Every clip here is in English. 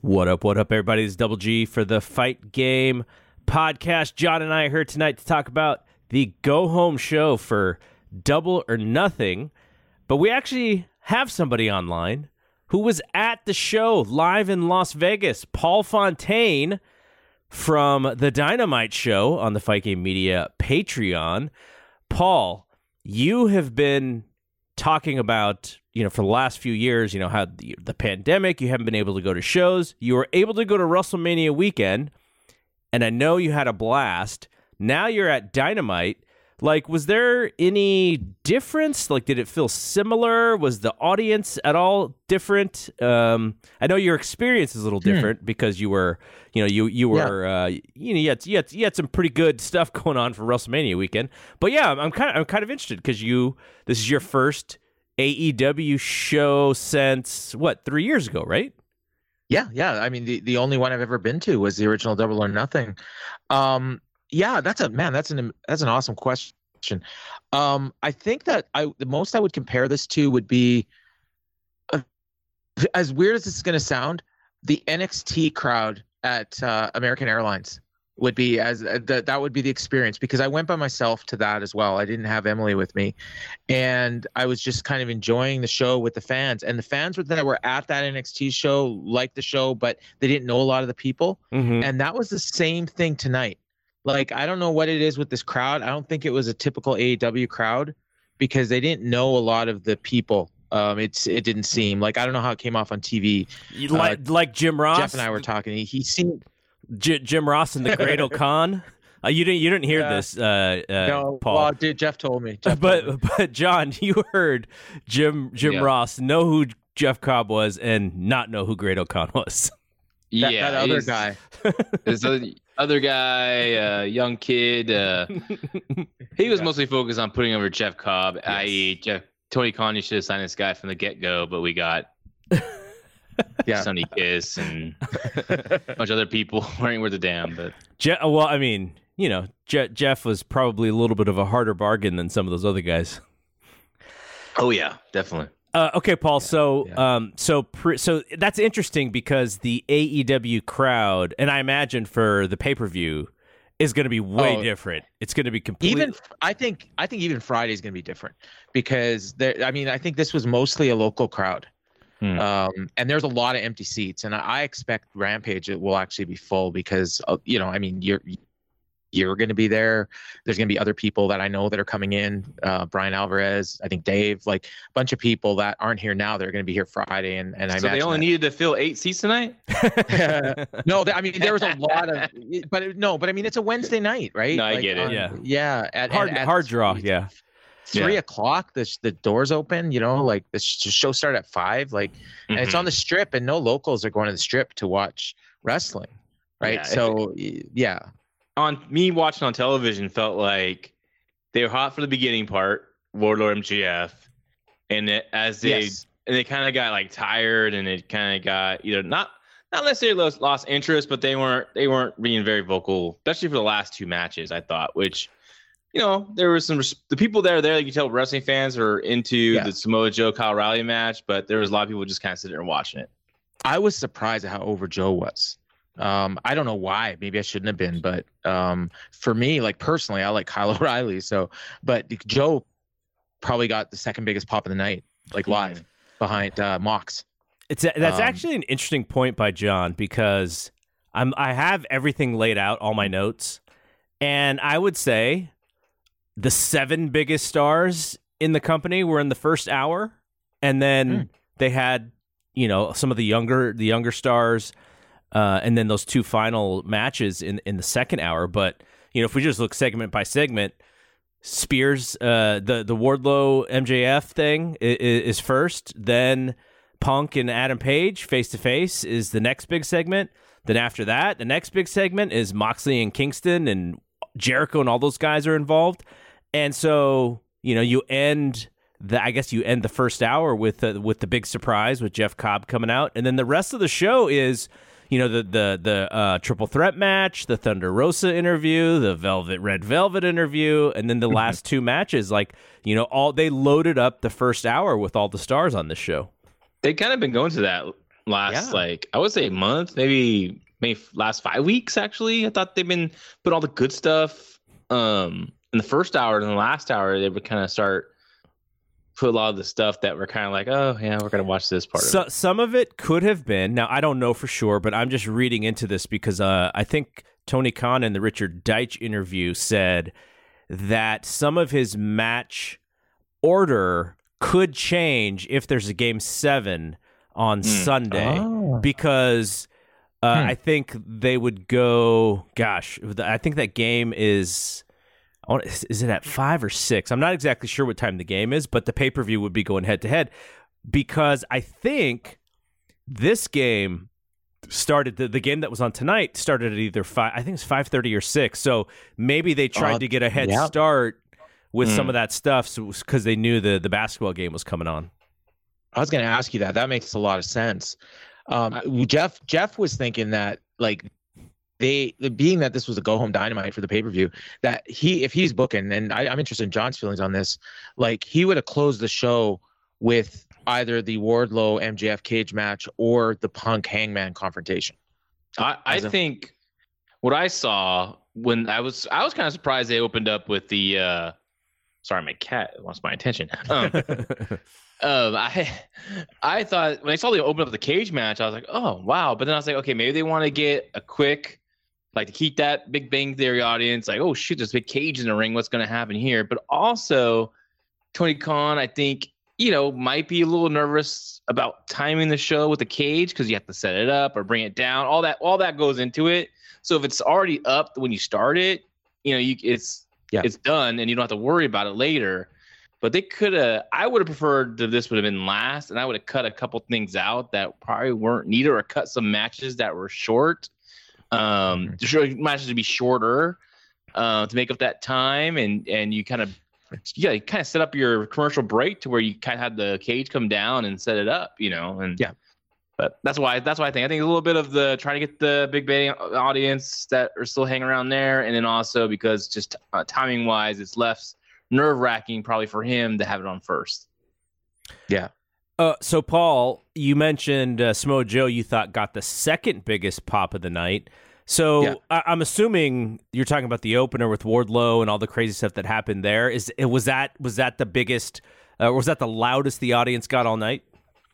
What up, everybody? It's Double G for the Fight Game podcast. John and I are here tonight to talk about the go-home show for Double or Nothing, but we actually have somebody online who was at the show live in Las Vegas, Paul Fontaine from the Dynamite Show on the Fight Game Media Patreon. Paul, you have been talking about, for the last few years, how the pandemic, you haven't been able to go to shows. You were able to go to WrestleMania weekend, and I know you had a blast. Now you're at Dynamite. Was there any difference? Did it feel similar? Was the audience at all different? I know your experience is a little different because you were, you had some pretty good stuff going on for WrestleMania weekend. But yeah, I'm kind of interested because this is your first AEW show since 3 years ago, right? Yeah. I mean, the only one I've ever been to was the original Double or Nothing. Yeah, that's an awesome question. I think that the most I would compare this to would be, as weird as this is going to sound, the NXT crowd at American Airlines would be that would be the experience, because I went by myself to that as well. I didn't have Emily with me, and I was just kind of enjoying the show with the fans. And the fans that were at that NXT show liked the show, but they didn't know a lot of the people. Mm-hmm. And that was the same thing tonight. I don't know what it is with this crowd. I don't think it was a typical AEW crowd because they didn't know a lot of the people. It didn't seem I don't know how it came off on TV. Like Jim Ross. Jeff and I were talking. He seemed Jim Ross and the Great O'Khan. You didn't hear this, no, Paul. Well, dude, Jeff told me. But John, you heard Jim Ross know who Jeff Cobb was and not know who Great O'Khan was. That other guy. There's the other guy, young kid. He was mostly focused on putting over Jeff Cobb, yes. i.e. Tony Khan. You should have signed this guy from the get-go, but we got Sonny Kiss and a bunch of other who weren't worth a damn. But Jeff was probably a little bit of a harder bargain than some of those other guys. Oh yeah, definitely. Okay, Paul. So that's interesting because the AEW crowd, and I imagine for the pay-per-view, is going to be way different. It's going to be completely. I think even Friday is going to be different because I think this was mostly a local crowd, and there's a lot of empty seats, and I expect Rampage it will actually be full because you're going to be there. There's going to be other people that I know that are coming in. Brian Alvarez, I think Dave, a bunch of people that aren't here now. They're going to be here Friday, and I so they only needed to fill 8 seats tonight. No, there was a lot of, but it's a Wednesday night, right? No, I get it. Yeah. Hard draw. Yeah. 3 o'clock. The doors open. The show started at 5. And it's on the Strip, and no locals are going to the Strip to watch wrestling, right? Yeah, On me watching on television felt like they were hot for the beginning part, Wardlow MJF, and they kind of got tired, and it kind of got either not necessarily lost interest, but they weren't being very vocal, especially for the last 2 matches. I thought, which there was the people there you tell wrestling fans are into the Samoa Joe Kyle O'Reilly match, but there was a lot of people just kind of sitting there and watching it. I was surprised at how over Joe was. I don't know why. Maybe I shouldn't have been, but for me, personally, I like Kyle O'Reilly. But Joe probably got the second biggest pop of the night, live behind Mox. That's actually an interesting point by John because I have everything laid out, all my notes, and I would say the 7 biggest stars in the company were in the first hour, and then they had some of the younger stars. And then those 2 final matches in the second hour. But, if we just look segment by segment, Spears, the Wardlow MJF thing is first. Then Punk and Adam Page face-to-face is the next big segment. Then after that, the next big segment is Moxley and Kingston, and Jericho and all those guys are involved. And so, you end the first hour with the big surprise with Jeff Cobb coming out. And then the rest of the show is the triple threat match, the Thunder Rosa interview, the Red Velvet interview, and then the last 2 matches. They loaded up the first hour with all the stars on this show. They kind of been going to that like I would say month, maybe last 5 weeks. Actually, I thought they've been putting all the good stuff in the first hour, and the last hour they would kind of start put a lot of the stuff that we're kind of like, oh yeah, we're gonna watch this part. So some of it could have been. Now I don't know for sure, but I'm just reading into this because I think Tony Khan in the Richard Deitch interview said that some of his match order could change if there's a game 7 on Sunday because I think they would go. Gosh, I think that game is it at 5 or 6? I'm not exactly sure what time the game is, but the pay-per-view would be going head-to-head because I think this game started, the game that was on tonight started at either 5, I think it's 5:30 or 6, so maybe they tried to get a head start with some of that stuff because they knew the basketball game was coming on. I was going to ask you that. That makes a lot of sense. Jeff was thinking that, like, being that this was a go home Dynamite for the pay-per-view, that if he's booking, and I'm interested in John's feelings on this, like he would have closed the show with either the Wardlow MJF cage match or the Punk Hangman confrontation. I think what I saw when I was kind of surprised they opened up with the sorry, my cat lost my attention. I thought when I saw they open up the cage match, I was like, oh wow. But then I was like, okay, maybe they want to get a quick, like, to keep that Big Bang Theory audience like, oh shoot, there's a big cage in the ring. What's going to happen here? But also, Tony Khan, I think, might be a little nervous about timing the show with the cage because you have to set it up or bring it down. All that goes into it. So if it's already up when you start it, it's done and you don't have to worry about it later. But they I would have preferred that this would have been last, and I would have cut a couple things out that probably weren't needed, or cut some matches that were short. Matches to be shorter to make up that time, and you kind of set up your commercial break to where you kind of had the cage come down and set it up, and But that's why I think a little bit of the trying to get the Big Bang audience that are still hanging around there, and then also because just timing wise, it's less nerve-wracking probably for him to have it on first. Yeah. So Paul, you mentioned Samoa Joe you thought got the second biggest pop of the night. So I'm assuming you're talking about the opener with Wardlow and all the crazy stuff that happened there. Was that the biggest? Was that the loudest the audience got all night?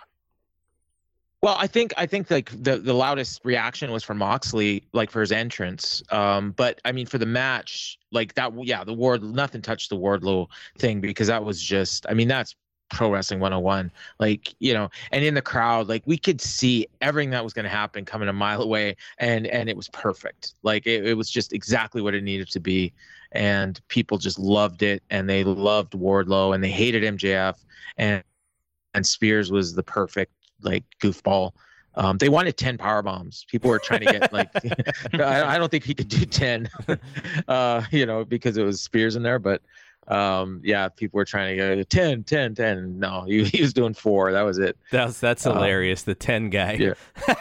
Well, I think like the loudest reaction was from Moxley, like for his entrance. But I mean, for the match, like that, nothing touched the Wardlow thing because that was just, I mean, that's Pro Wrestling 101. Like, and in the crowd, like we could see everything that was going to happen coming a mile away, and it was perfect. Like it was just exactly what it needed to be, and people just loved it, and they loved Wardlow, and they hated MJF, and Spears was the perfect, like, goofball. They wanted 10 power bombs. People were trying to get like I don't think he could do 10 because it was Spears in there, but people were trying to go 10. No, he was doing 4. That was it. That's hilarious. The 10 guy.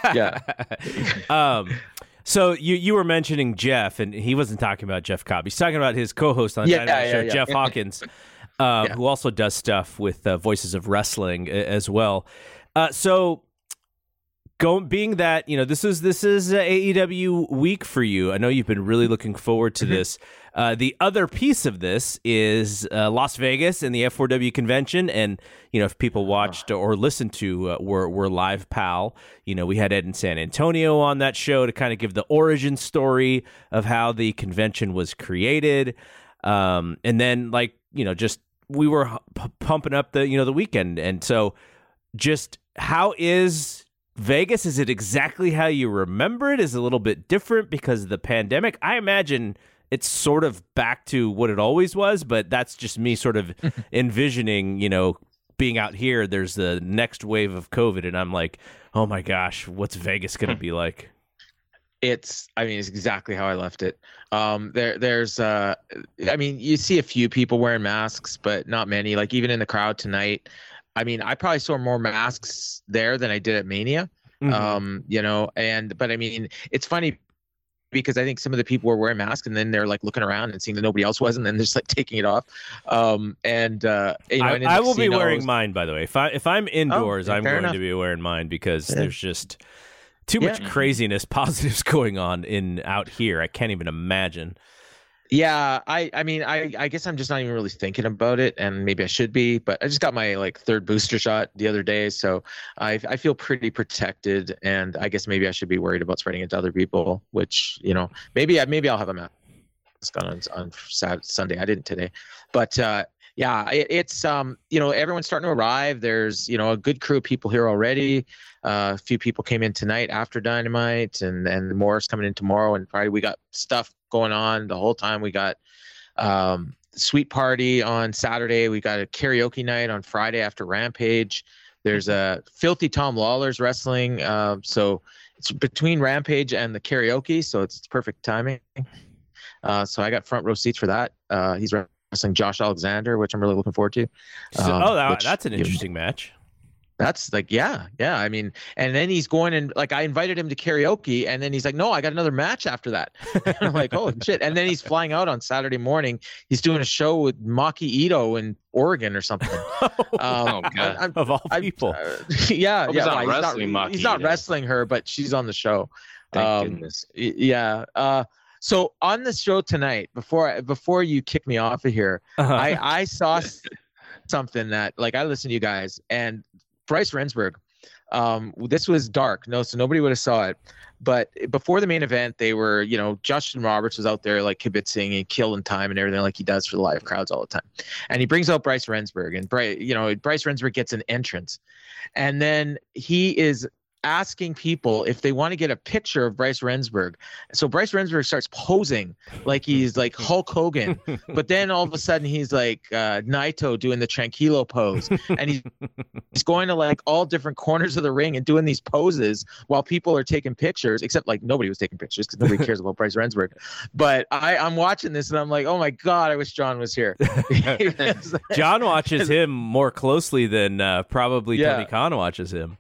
Yeah. So you were mentioning Jeff, and he wasn't talking about Jeff Cobb. He's talking about his co-host on Dynamite Show, Jeff Hawkins, who also does stuff with Voices of Wrestling as well. So being that, this is AEW week for you. I know you've been really looking forward to this. The other piece of this is Las Vegas and the F4W convention. And, if people watched or listened to were Live Pal, we had Ed in San Antonio on that show to kind of give the origin story of how the convention was created. And then just we were pumping up the weekend. And so just how is Vegas? Is it exactly how you remember it? Is it a little bit different because of the pandemic? I imagine it's sort of back to what it always was, but that's just me sort of envisioning, being out here, there's the next wave of COVID, and I'm like, oh my gosh, what's Vegas going to be like? It's exactly how I left it. You see a few people wearing masks, but not many. Like even in the crowd tonight, I probably saw more masks there than I did at Mania. Mm-hmm. But it's funny because I think some of the people were wearing masks and then they're like looking around and seeing that nobody else was, and then they're just like taking it off. I will be wearing mine, by the way. If I'm indoors, I'm going to be wearing mine because there's just too much craziness, positives going on out here. I can't even imagine. Yeah, I mean, I guess I'm just not even really thinking about it, and maybe I should be, but I just got my like third booster shot the other day, so I feel pretty protected, and I guess maybe I should be worried about spreading it to other people, which, you know, maybe I'll have a mask on Sunday. I didn't today, but yeah, it's you know, everyone's starting to arrive. There's, you know, a good crew of people here already. A few people came in tonight after Dynamite, and more is coming in tomorrow and Friday. We got stuff going on the whole time. We got Sweet Party on Saturday. We got a karaoke night on Friday after Rampage. There's a Filthy Tom Lawler's wrestling. So it's between Rampage and the karaoke, so it's perfect timing. So I got front row seats for that. He's wrestling Josh Alexander, which I'm really looking forward to. That's an interesting match. That's like, yeah. I mean, and then he's going and like, I invited him to karaoke, and then he's like, no, I got another match after that. I'm like, oh shit. And then he's flying out on Saturday morning. He's doing a show with Maki Ito in Oregon or something. Oh God. Of all people. He's not wrestling her, but she's on the show. Thank goodness. Yeah. So on the show tonight, before you kick me off of here, I saw something that, like, I listened to you guys, and Bryce Remsburg, this was dark. So nobody would have saw it. But before the main event, they were, you know, Justin Roberts was out there like kibitzing and killing time and everything like he does for the live crowds all the time. And he brings out Bryce Remsburg, and Bryce Remsburg gets an entrance, and then he is asking people if they want to get a picture of Bryce Remsburg. So Bryce Remsburg starts posing like he's like Hulk Hogan, but then all of a sudden he's like Naito doing the Tranquilo pose, and he's going to like all different corners of the ring and doing these poses while people are taking pictures, except like nobody was taking pictures because nobody cares about Bryce Remsburg. But I'm watching this and I'm like, oh my God, I wish John was here. John watches him more closely than probably Tony Khan watches him.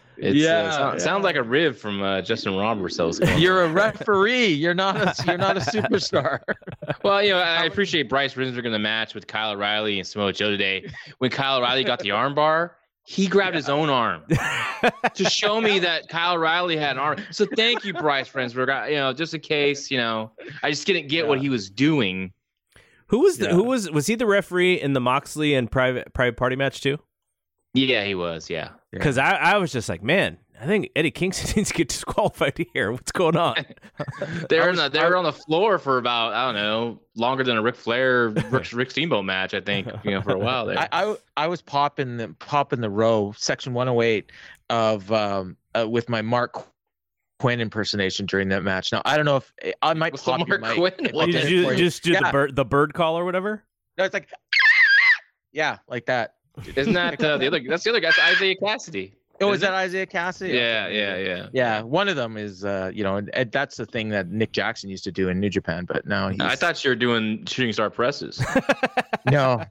Sounds like a rib from Justin Roberts. You're a referee. You're not a superstar. Well, you know, I appreciate Bryce Remsburg in the match with Kyle O'Reilly and Samoa Joe today. When Kyle O'Reilly got the armbar, he grabbed his own arm to show me that Kyle O'Reilly had an arm. So thank you, Bryce Remsburg. You know, just in case, you know, I just didn't get what he was doing. Was he the referee in the Moxley and private party match too? Yeah, he was. Yeah. Because I was just like, man, I think Eddie Kingston needs to get disqualified here. What's going on? They were on the floor for about, I don't know, longer than a Ric Flair Rick Steamboat match, I think, you know, for a while there. I was popping the row, section 108 of with my Mark Quinn impersonation during that match. Now I don't know if I might pop your mic. Did you just do the bird call or whatever? No, it's like yeah, like that. Isn't that the other? That's the other guy, Isaiah Cassidy. Oh, is that Isaiah Cassidy? Yeah. Yeah, one of them is, you know, and that's the thing that Nick Jackson used to do in New Japan, but now I thought you were doing shooting star presses. No.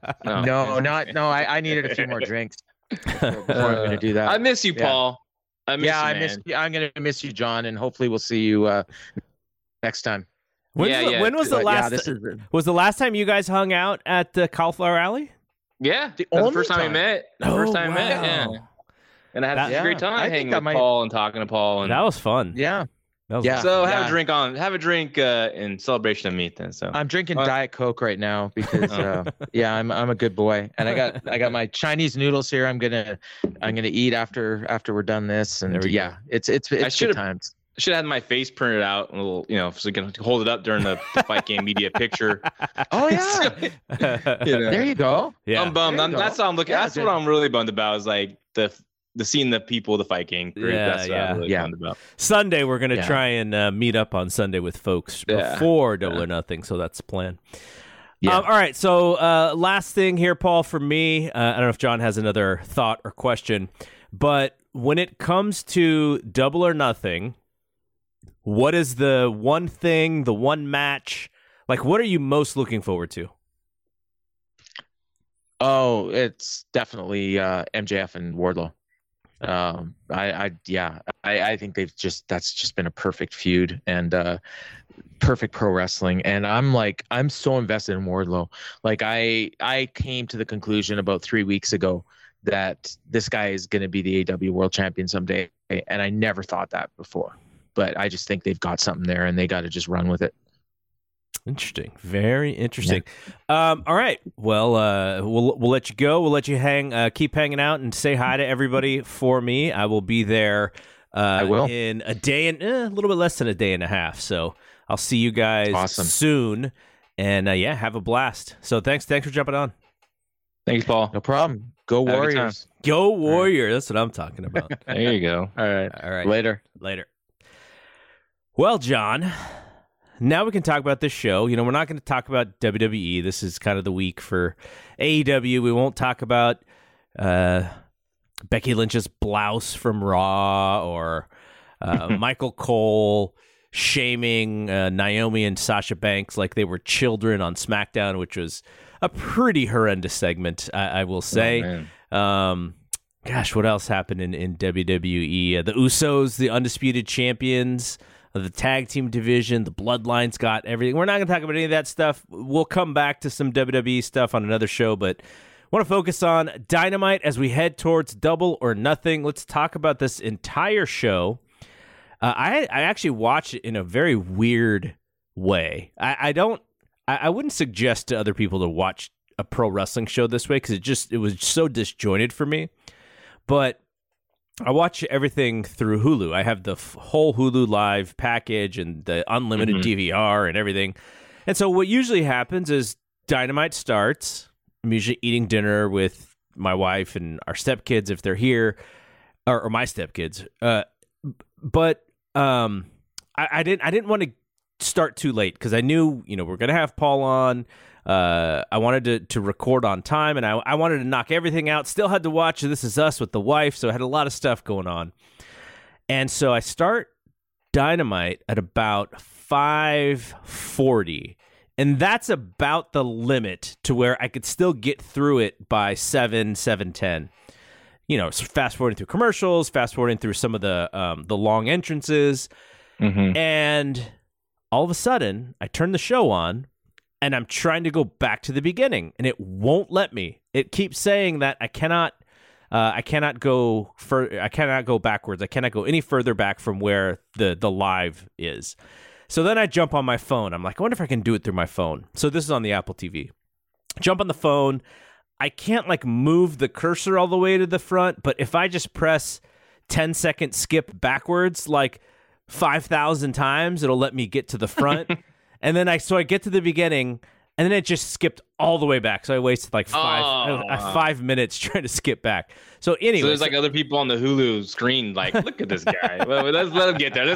I needed a few more drinks before I'm going to do that. I miss you, Paul. I miss you. I'm going to miss you, John, and hopefully we'll see you next time. When was the last? Was the last time you guys hung out at the Cauliflower Alley? Yeah, the first time we met. Yeah. And I had a great time hanging with Paul and talking to Paul. And that was fun. Yeah. So have a drink in celebration of me then. So I'm drinking Diet Coke right now because I'm a good boy, and I got my Chinese noodles here. I'm gonna eat after we're done this, and it's good times. I should have had my face printed out a little, you know, so we can hold it up during the Fight Game Media picture. Oh yeah, there you go. Yeah, I'm bummed. That's all I'm looking. That's what I'm really bummed about. Is like the seeing the people, the Fight Game group. That's what I'm really bummed about. Sunday we're gonna try and meet up on Sunday with folks before Double or Nothing. So that's the plan. Yeah. All right. So last thing here, Paul, for me, I don't know if John has another thought or question, but when it comes to Double or Nothing, what is the one thing, the one match? Like, what are you most looking forward to? Oh, it's definitely MJF and Wardlow. I think that's just been a perfect feud, and Perfect Pro Wrestling, and I'm so invested in Wardlow. Like I came to the conclusion about 3 weeks ago that this guy is going to be the AW World Champion someday, and I never thought that before. But I just think they've got something there, and they got to just run with it. Interesting. Very interesting. Yeah. All right. Well, we'll let you go. We'll let you keep hanging out and say hi to everybody for me. I will be there I will. in a day and a little bit less than a day and a half. So I'll see you guys soon. And have a blast. So thanks for jumping on. Thanks, Paul. No problem. Go Warriors. Go Warrior. Right. That's what I'm talking about. There you go. All right. Later. Well, John, now we can talk about this show. We're not going to talk about WWE. This is kind of the week for AEW. We won't talk about Becky Lynch's blouse from Raw or Michael Cole shaming Naomi and Sasha Banks like they were children on SmackDown, which was a pretty horrendous segment, I will say. Gosh, what else happened in WWE? The Usos, the undisputed champions of the tag team division, the Bloodlines got everything. We're not going to talk about any of that stuff. We'll come back to some WWE stuff on another show, but I want to focus on Dynamite as we head towards Double or Nothing. Let's talk about this entire show. I actually watched it in a very weird way. I wouldn't suggest to other people to watch a pro wrestling show this way because it was so disjointed for me. But I watch everything through Hulu. I have the whole Hulu Live package and the unlimited DVR and everything. And so what usually happens is Dynamite starts. I'm usually eating dinner with my wife and our stepkids if they're here, or my stepkids. But I didn't want to start too late because I knew we're gonna have Paul on. I wanted to record on time, and I wanted to knock everything out. Still had to watch This Is Us with the wife, so I had a lot of stuff going on. And so I start Dynamite at about 5:40, and that's about the limit to where I could still get through it by 7:10. Fast forwarding through commercials, fast forwarding through some of the long entrances, and all of a sudden I turn the show on. And I'm trying to go back to the beginning, and it won't let me. It keeps saying that I cannot go backwards. I cannot go any further back from where the live is. So then I jump on my phone. I'm like, I wonder if I can do it through my phone. So this is on the Apple TV. Jump on the phone. I can't move the cursor all the way to the front, but if I just press 10-second skip backwards 5,000 times, it'll let me get to the front. And then I get to the beginning, and then it just skipped all the way back. So I wasted 5 minutes trying to skip back. So anyway, so there's other people on the Hulu screen look at this guy. Well, let's let him get there.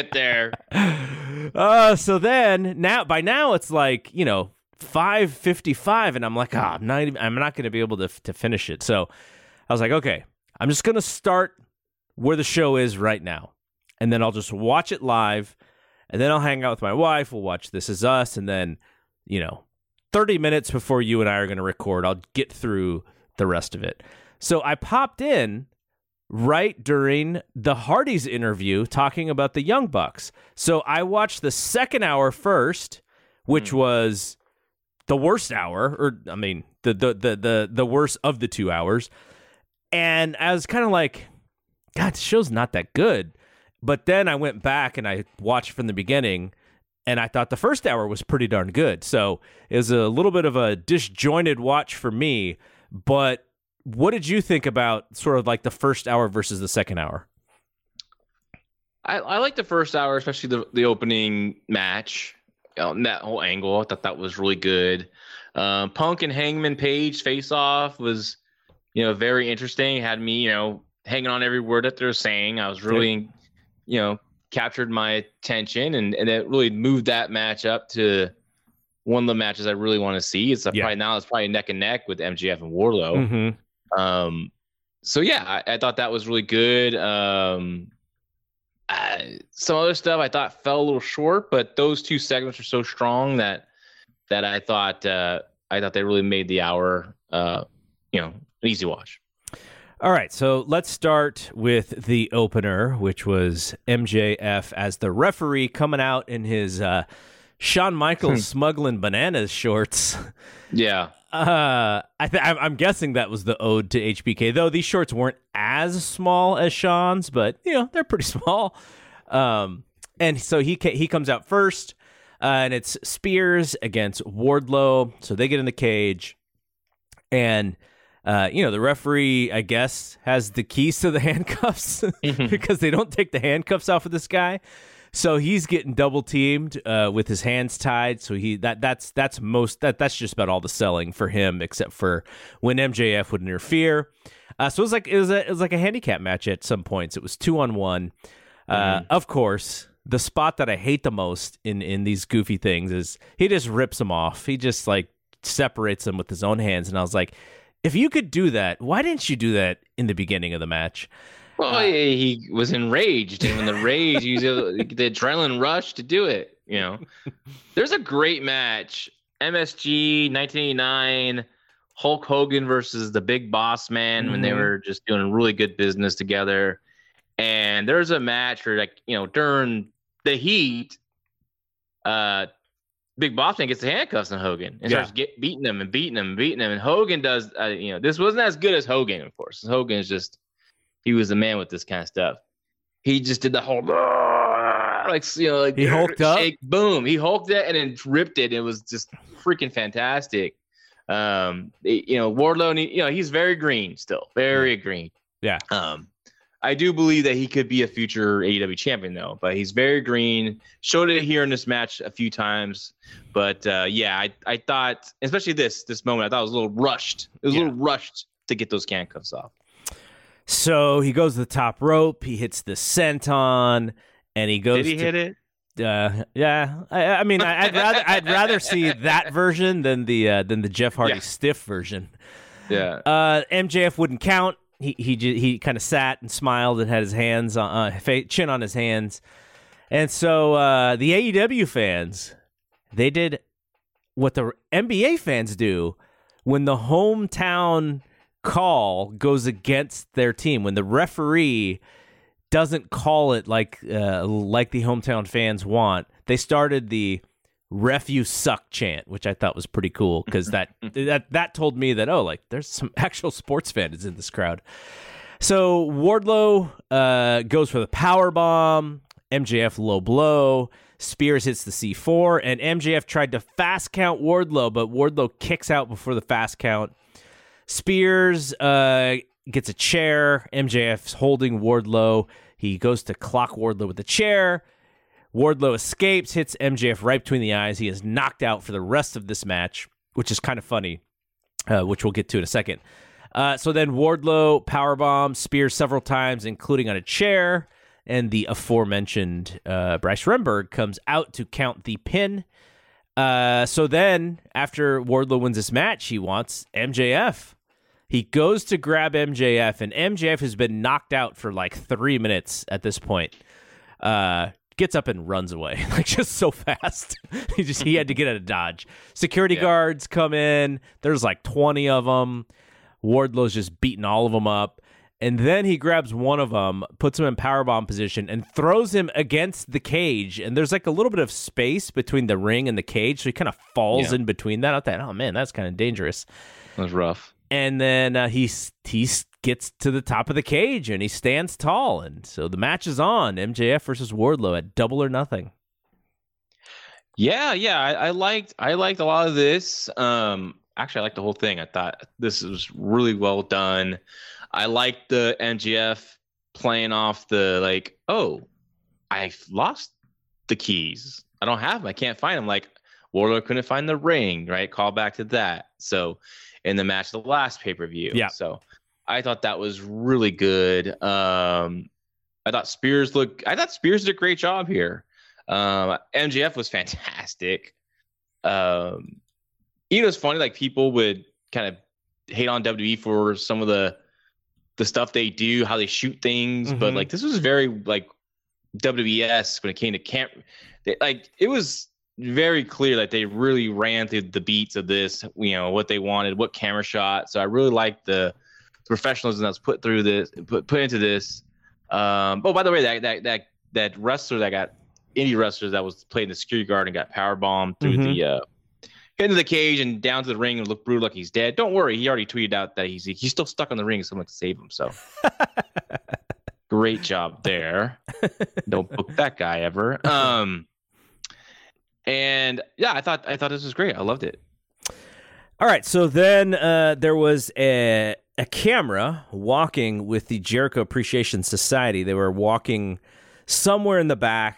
So then by now it's 5:55, and I'm like, I'm not going to be able to finish it. So I was like, okay, I'm just going to start where the show is right now, and then I'll just watch it live. And then I'll hang out with my wife. We'll watch This Is Us. And then, 30 minutes before you and I are going to record, I'll get through the rest of it. So I popped in right during the Hardys interview talking about the Young Bucks. So I watched the second hour first, which was the worst hour, the worst of the 2 hours. And I was kind of like, God, the show's not that good. But then I went back and I watched from the beginning, and I thought the first hour was pretty darn good. So it was a little bit of a disjointed watch for me. But what did you think about sort of the first hour versus the second hour? I like the first hour, especially the opening match. That whole angle, I thought that was really good. Punk and Hangman Page face off was, very interesting. It had me, hanging on every word that they're saying. I was really captured my attention, and it really moved that match up to one of the matches I really want to see. It's probably neck and neck with MJF and Wardlow. So yeah, I thought that was really good. Some other stuff I thought fell a little short, but those two segments are so strong that I thought they really made the hour, an easy watch. All right, so let's start with the opener, which was MJF as the referee coming out in his Shawn Michaels smuggling bananas shorts. Yeah. I'm guessing that was the ode to HBK, though these shorts weren't as small as Shawn's, but they're pretty small. And so he comes out first, and it's Spears against Wardlow. So they get in the cage, and the referee, I guess, has the keys to the handcuffs because they don't take the handcuffs off of this guy. So he's getting double teamed with his hands tied. So that's just about all the selling for him, except for when MJF would interfere. So it was like a handicap match at some points. It was 2-on-1. Of course, the spot that I hate the most in these goofy things is he just rips them off. He just like separates them with his own hands, and I was like, if you could do that, why didn't you do that in the beginning of the match? Well, he was enraged, and when the rage, the adrenaline rush to do it. There's a great match, MSG 1989, Hulk Hogan versus the Big Boss Man, when they were just doing really good business together. And there's a match where, during the heat, Big Boss Man gets the handcuffs on Hogan and starts beating him. And Hogan does, this wasn't as good as Hogan, of course. Hogan is just, he was the man with this kind of stuff. He just did the whole, he hulked up. Shake, boom. He hulked it and then ripped it. It was just freaking fantastic. Wardlow, he's very green still, very green. Yeah. I do believe that he could be a future AEW champion, though. But he's very green. Showed it here in this match a few times. But, I thought, especially this moment, I thought it was a little rushed. It was a little rushed to get those handcuffs off. So he goes to the top rope. He hits the senton, and he goes. Did he hit it? Yeah. I mean, I'd rather see that version than the Jeff Hardy stiff version. Yeah. MJF wouldn't count. He kind of sat and smiled and had his hands on chin on his hands, and so the AEW fans, they did what the NBA fans do when the hometown call goes against their team, when the referee doesn't call it like the hometown fans want. They started the "Ref, you suck" chant, which I thought was pretty cool because that told me that there's some actual sports fans in this crowd. So Wardlow goes for the power bomb. MJF low blow. Spears hits the C4, and MJF tried to fast count Wardlow, but Wardlow kicks out before the fast count. Spears gets a chair. MJF's holding Wardlow. He goes to clock Wardlow with the chair. Wardlow escapes, hits MJF right between the eyes. He is knocked out for the rest of this match, which is kind of funny, which we'll get to in a second. So then Wardlow powerbombs Spears several times, including on a chair, and the aforementioned Bryce Remsburg comes out to count the pin. So then, after Wardlow wins this match, he wants MJF. He goes to grab MJF, and MJF has been knocked out for like 3 minutes at this point. Gets up and runs away, just so fast. He had to get out of Dodge. Security guards come in. There's like 20 of them. Wardlow's just beating all of them up. And then he grabs one of them, puts him in powerbomb position, and throws him against the cage. And there's like a little bit of space between the ring and the cage, so he kind of falls in between that. I thought, oh man, that's kind of dangerous. That was rough. And then he gets to the top of the cage, and he stands tall. And so the match is on. MJF versus Wardlow at Double or Nothing. Yeah. I liked a lot of this. Actually, I liked the whole thing. I thought this was really well done. I liked the MJF playing off the I lost the keys. I don't have them. I can't find them. Wardlow couldn't find the ring, right? Call back to that. So in the match, the last pay-per-view. Yeah. So I thought that was really good. I thought Spears did a great job here. MJF was fantastic. It's funny, people would kind of hate on WWE for some of the stuff they do, how they shoot things, but this was very WWE-esque when it came to camp. It was very clear that they really ran through the beats of this, what they wanted, what camera shot. So I really liked the professionalism that's put into this. Oh, by the way, that wrestler that got indie wrestler that was playing the security guard and got power bombed through the into the cage and down to the ring and looked brutal like he's dead. Don't worry, he already tweeted out that he's still stuck on the ring. Someone to save him. So great job there. Don't book that guy ever. And yeah, I thought this was great. I loved it. All right, so then there was a camera walking with the Jericho Appreciation Society. They were walking somewhere in the back,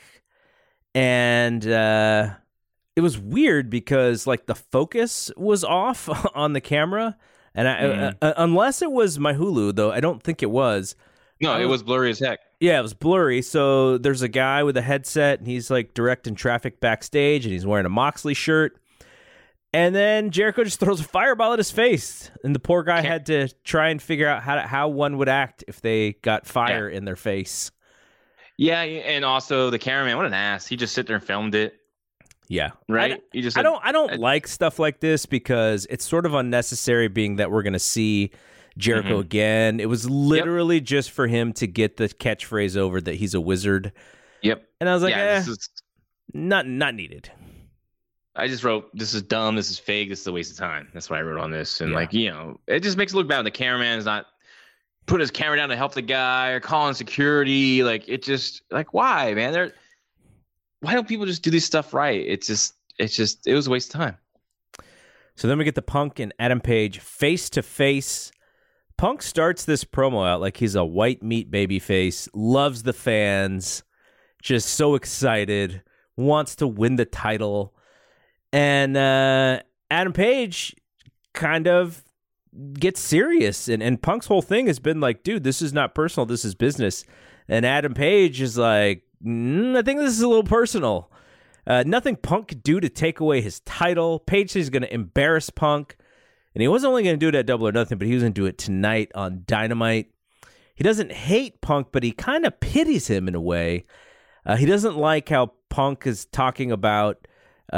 and it was weird because like the focus was off on the camera, and unless it was my Hulu, though I don't think it was. No, it was blurry as heck. Yeah, it was blurry. So there's a guy with a headset, and he's like directing traffic backstage, and he's wearing a Moxley shirt. And then Jericho just throws a fireball at his face, and the poor guy had to try and figure out how one would act if they got fire in their face. Yeah, and also the cameraman, what an ass! He just sit there and filmed it. Yeah, right. I don't like stuff like this because it's sort of unnecessary. Being that we're going to see Jericho again, it was literally just for him to get the catchphrase over that he's a wizard. Yep. And I was like, not needed. I just wrote, this is dumb, this is fake, this is a waste of time. That's what I wrote on this. And it just makes it look bad when the cameraman is not putting his camera down to help the guy or calling security. Like, it just, like, why, man? Why don't people just do this stuff right? It was a waste of time. So then we get the Punk and Adam Page face to face. Punk starts this promo out like he's a white meat baby face, loves the fans, just so excited, wants to win the title. And Adam Page kind of gets serious. And Punk's whole thing has been like, dude, this is not personal. This is business. And Adam Page is like, I think this is a little personal. Nothing Punk could do to take away his title. Page says he's going to embarrass Punk. And he wasn't only going to do it at Double or Nothing, but he was going to do it tonight on Dynamite. He doesn't hate Punk, but he kind of pities him in a way. He doesn't like how Punk is talking about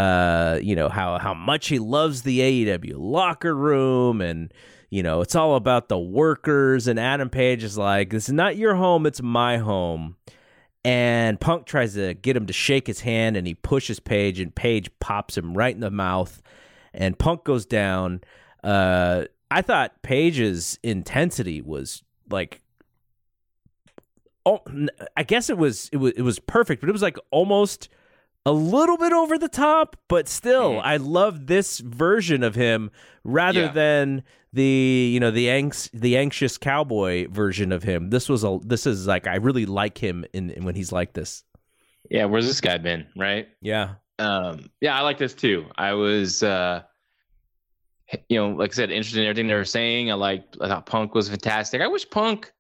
how much he loves the AEW locker room, and it's all about the workers. And Adam Page is like, this is not your home, it's my home. And Punk tries to get him to shake his hand, and he pushes Page, and Page pops him right in the mouth, and Punk goes down. I thought Page's intensity was like, I guess it was perfect, but it was like almost a little bit over the top, but still, I love this version of him rather than the anxious cowboy version of him. This is like, I really like him in when he's like this. Yeah, where's this guy been, right? Yeah. I like this too. I was, like I said, interested in everything they were saying. I thought Punk was fantastic. I wish Punk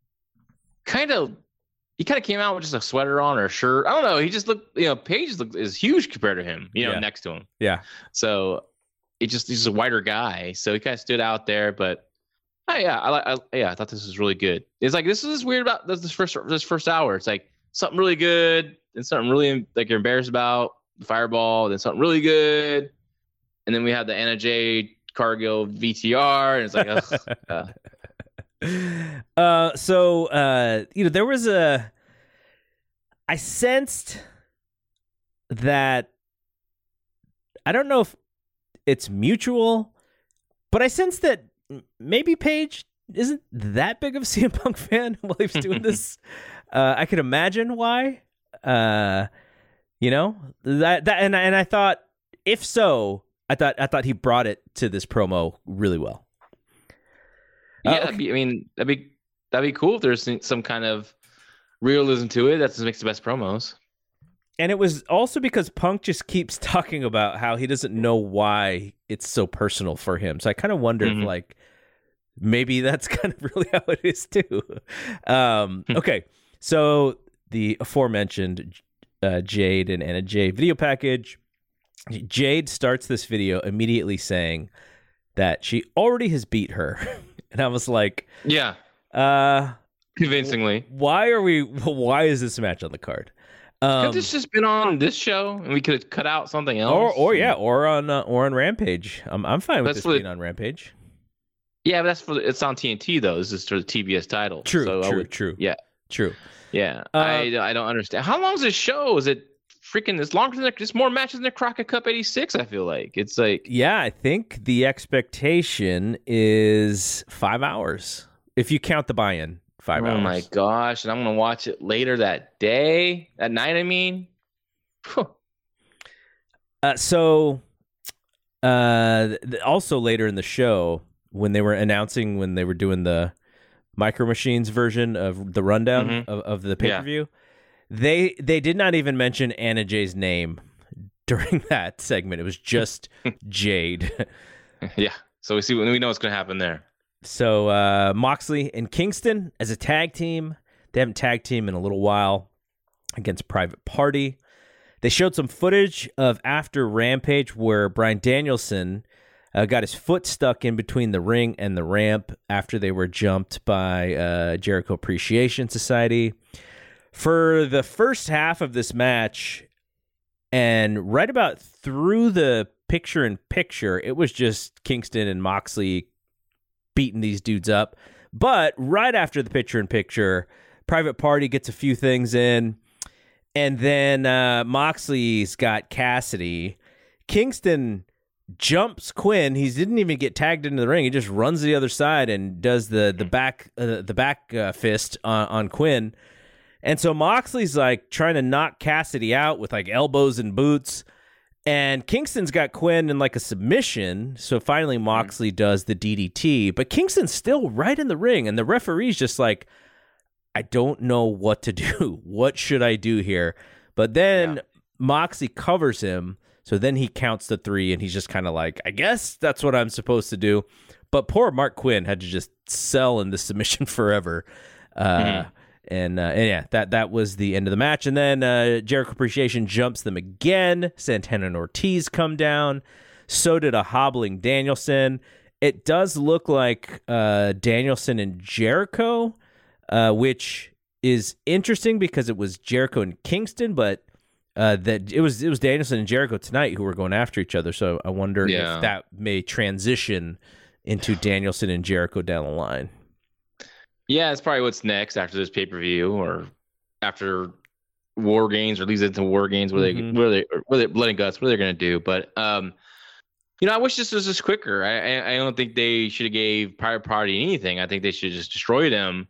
he kind of came out with just a sweater on or a shirt. I don't know. He just looked, Page is huge compared to him, next to him. Yeah. So he's just a whiter guy. So he kind of stood out there, but I thought this was really good. It's like, this is weird about this first hour. It's like something really good and something really like you're embarrassed about, the fireball, then something really good. And then we have the Anna Jay Cargill VTR, and it's like, there was I sensed that, I don't know if it's mutual, but I sensed that maybe Page isn't that big of a CM Punk fan while he was doing this. I could imagine why, and I thought, if so, I thought he brought it to this promo really well. Yeah, okay. That'd be cool if there's some kind of realism to it. That just makes the best promos. And it was also because Punk just keeps talking about how he doesn't know why it's so personal for him. So I kind of wonder if like maybe that's kind of really how it is too. Okay, so the aforementioned Jade and Anna Jay video package. Jade starts this video immediately saying that she already has beat her. And I was like, yeah, convincingly. Why is this match on the card? Could this just been on this show and we could have cut out something else? Or on Rampage. I'm fine with this being on Rampage. Yeah, but it's on TNT though. This is for the TBS title. True, so true. Yeah, true. Yeah, I don't understand. How long is this show? Is it freaking as longer than it's more matches than the Crockett Cup '86? I feel like it's like. Yeah, I think the expectation is 5 hours if you count the buy-in. 5 hours. Oh my gosh! And I'm gonna watch it later that day, at night. I mean. Also later in the show, when they were doing the Micro Machines version of the rundown of the pay-per-view, they did not even mention Anna Jay's name during that segment. It was just Jade. Yeah. So we know what's going to happen there. So Moxley and Kingston as a tag team. They haven't tag teamed in a little while against Private Party. They showed some footage of after Rampage where Bryan Danielson got his foot stuck in between the ring and the ramp after they were jumped by Jericho Appreciation Society. For the first half of this match, and right about through the picture-in-picture, it was just Kingston and Moxley beating these dudes up. But right after the picture-in-picture, Private Party gets a few things in, and then Moxley's got Cassidy. Kingston jumps Quinn. He didn't even get tagged into the ring. He just runs to the other side and does the back fist on Quinn. And so Moxley's like trying to knock Cassidy out with like elbows and boots. And Kingston's got Quinn in like a submission. So finally Moxley does the DDT. But Kingston's still right in the ring. And the referee's just like, I don't know what to do. What should I do here? But then Moxley covers him. So then he counts to 3 and he's just kind of like, I guess that's what I'm supposed to do. But poor Mark Quinn had to just sell in the submission forever. And yeah, that was the end of the match. And then Jericho Appreciation jumps them again. Santana and Ortiz come down. So did a hobbling Danielson. It does look like Danielson and Jericho, which is interesting because it was Jericho and Kingston, but that it was Danielson and Jericho tonight who were going after each other. So I wonder if that may transition into Danielson and Jericho down the line. Yeah, it's probably what's next after this pay-per-view or after War Games or leads into War Games where they Blood and Guts, what they're going to do. But I wish this was just quicker. I don't think they should have gave Private Party anything. I think they should just destroy them.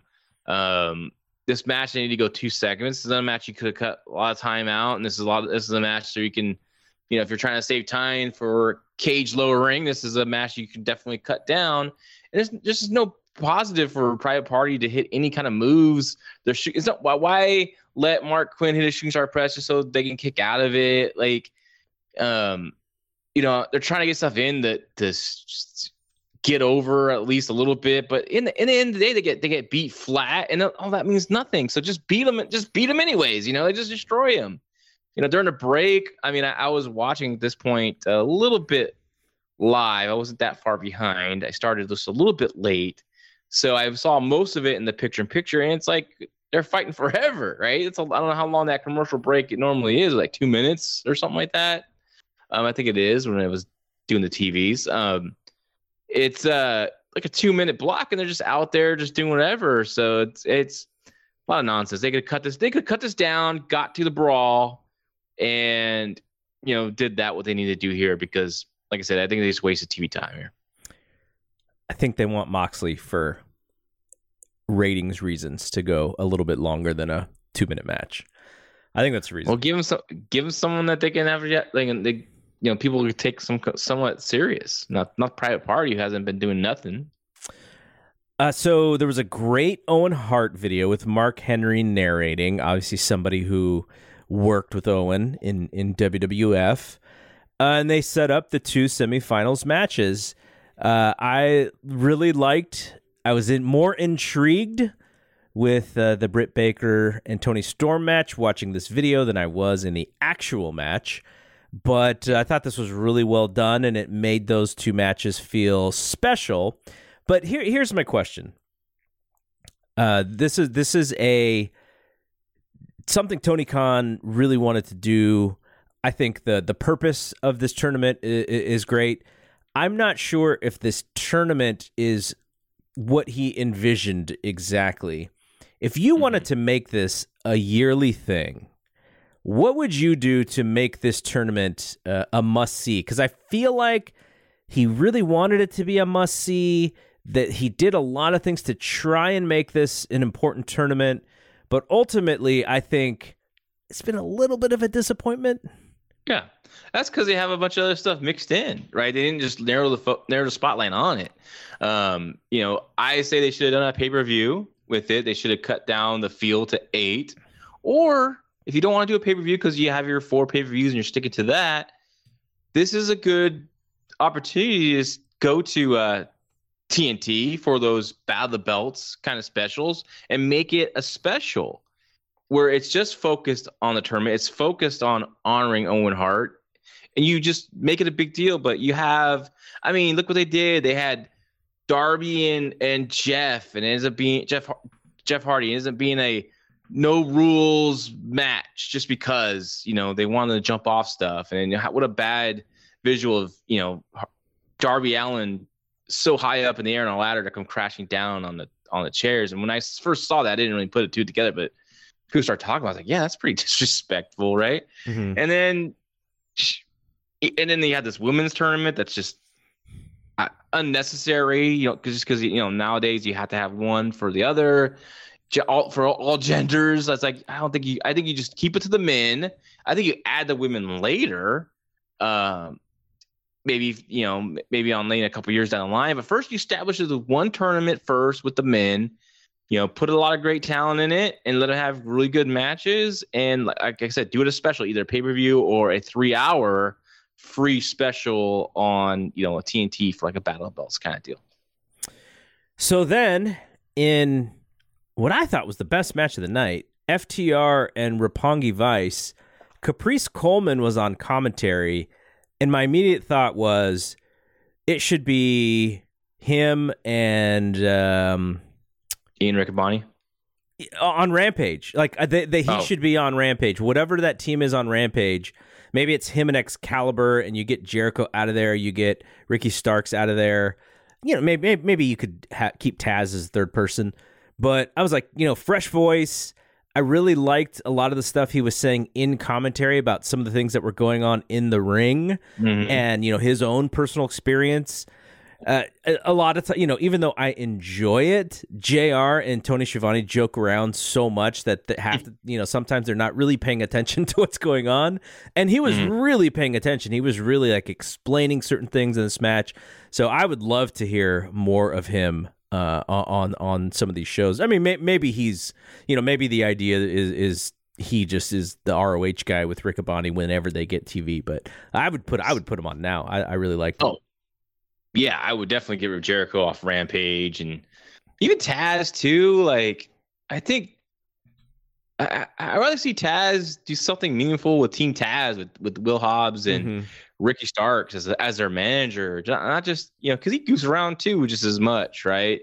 This match they need to go 2 seconds. This is a match you could have cut a lot of time out, and this is a match so you can, if you're trying to save time for cage lowering, this is a match you can definitely cut down. And there's just no positive for Private Party to hit any kind of moves. It's not why let Mark Quinn hit a shooting star press just so they can kick out of it. Like, they're trying to get stuff in that to get over at least a little bit. But in the end of the day, they get beat flat, and all that means nothing. So just beat them anyways. They just destroy them. During the break, I was watching at this point a little bit live. I wasn't that far behind. I started just a little bit late. So I saw most of it in the picture-in-picture, and it's like they're fighting forever, right? I don't know how long that commercial break it normally is, like 2 minutes or something like that. I think it is when I was doing the TVs. It's like a 2-minute block, and they're just out there just doing whatever. So it's a lot of nonsense. They could cut this down, got to the brawl, and did that what they needed to do here because, like I said, I think they just wasted TV time here. I think they want Moxley for ratings reasons to go a little bit longer than a 2-minute match. I think that's the reason. Well, give them someone that they can have. People who take somewhat serious. Not Private Party who hasn't been doing nothing. So there was a great Owen Hart video with Mark Henry narrating. Obviously, somebody who worked with Owen in WWF, and they set up the 2 semifinals matches. I really liked. I was more intrigued with the Britt Baker and Tony Storm match watching this video than I was in the actual match. But I thought this was really well done, and it made those 2 matches feel special. But here's my question. This is something Tony Khan really wanted to do. I think the purpose of this tournament is great. I'm not sure if this tournament is what he envisioned exactly. If you wanted to make this a yearly thing, what would you do to make this tournament a must-see? Because I feel like he really wanted it to be a must-see, that he did a lot of things to try and make this an important tournament, but ultimately, I think it's been a little bit of a disappointment. Yeah, that's because they have a bunch of other stuff mixed in, right? They didn't just narrow the spotlight on it. I say they should have done a pay-per-view with it. They should have cut down the field to 8. Or if you don't want to do a pay-per-view because you have your 4 pay-per-views and you're sticking to that, this is a good opportunity to go to TNT for those Battle of the Belts kind of specials and make it a special where it's just focused on the tournament. It's focused on honoring Owen Hart, and you just make it a big deal. But you have, look what they did. They had Darby and Jeff, and it ends up being Jeff Hardy. It ends up being a no rules match just because, they wanted to jump off stuff. And what a bad visual of, Darby Allin so high up in the air on a ladder to come crashing down on the chairs. And when I first saw that, I didn't really put the two together, but people start talking about it, I was like, yeah, that's pretty disrespectful, right? Mm-hmm. And then they had this women's tournament that's just unnecessary, because nowadays you have to have one for the other, for all genders. That's like, I think you just keep it to the men. I think you add the women later, maybe on lane a couple years down the line. But first, you establish the one tournament first with the men. Put a lot of great talent in it and let them have really good matches. And like I said, do it a special, either pay-per-view or a 3-hour free special on, a TNT for like a Battle of Belts kind of deal. So then, in what I thought was the best match of the night, FTR and Roppongi Vice, Caprice Coleman was on commentary, and my immediate thought was it should be him and Ian Riccaboni on Rampage. Like he should be on Rampage. Whatever that team is on Rampage, maybe it's him and Excalibur, and you get Jericho out of there. You get Ricky Starks out of there. Maybe you could keep Taz as third person. But I was like, fresh voice. I really liked a lot of the stuff he was saying in commentary about some of the things that were going on in the ring, and his own personal experience. A lot of time, even though I enjoy it, JR and Tony Schiavone joke around so much that they have to, sometimes they're not really paying attention to what's going on. And he was really paying attention. He was really explaining certain things in this match. So I would love to hear more of him on some of these shows. Maybe he's, maybe the idea is he just is the ROH guy with Riccaboni whenever they get TV. But I would put him on now. I really like him. Oh. Yeah, I would definitely get rid of Jericho off Rampage, and even Taz too. Like, I think I rather see Taz do something meaningful with Team Taz with Will Hobbs and Ricky Starks as their manager, not just because he goofs around too just as much, right?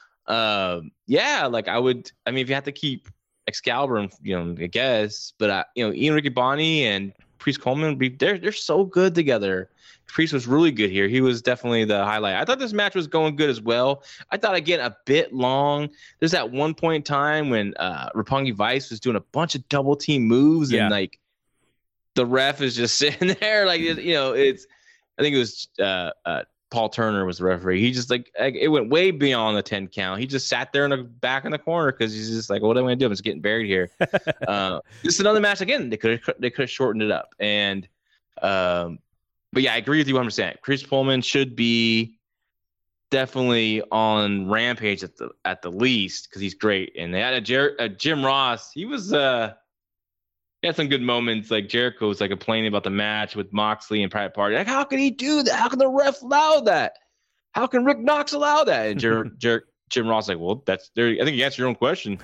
Like I would. If you have to keep Excalibur, I guess, but Ian Riccaboni and Priest Coleman, they're so good together. Priest was really good here. He was definitely the highlight. I thought this match was going good as well. I thought, again, a bit long. There's that one point in time when Roppongi Vice was doing a bunch of double team moves, and the ref is just sitting there, I think it was Paul Turner was the referee. He just it went way beyond the 10 count. He just sat there in the back in the corner because he's just like, what am I going to do? I'm just getting buried here. This is another match again. They could have shortened it up, and but yeah, I agree with you 100%. Chris Pullman should be definitely on Rampage at the least because he's great. And they had a Jim Ross. He was he had some good moments. Like Jericho was complaining about the match with Moxley and Private Party. Like, how can he do that? How can the ref allow that? How can Rick Knox allow that? And Jim Ross well, that's there. I think you answered your own question.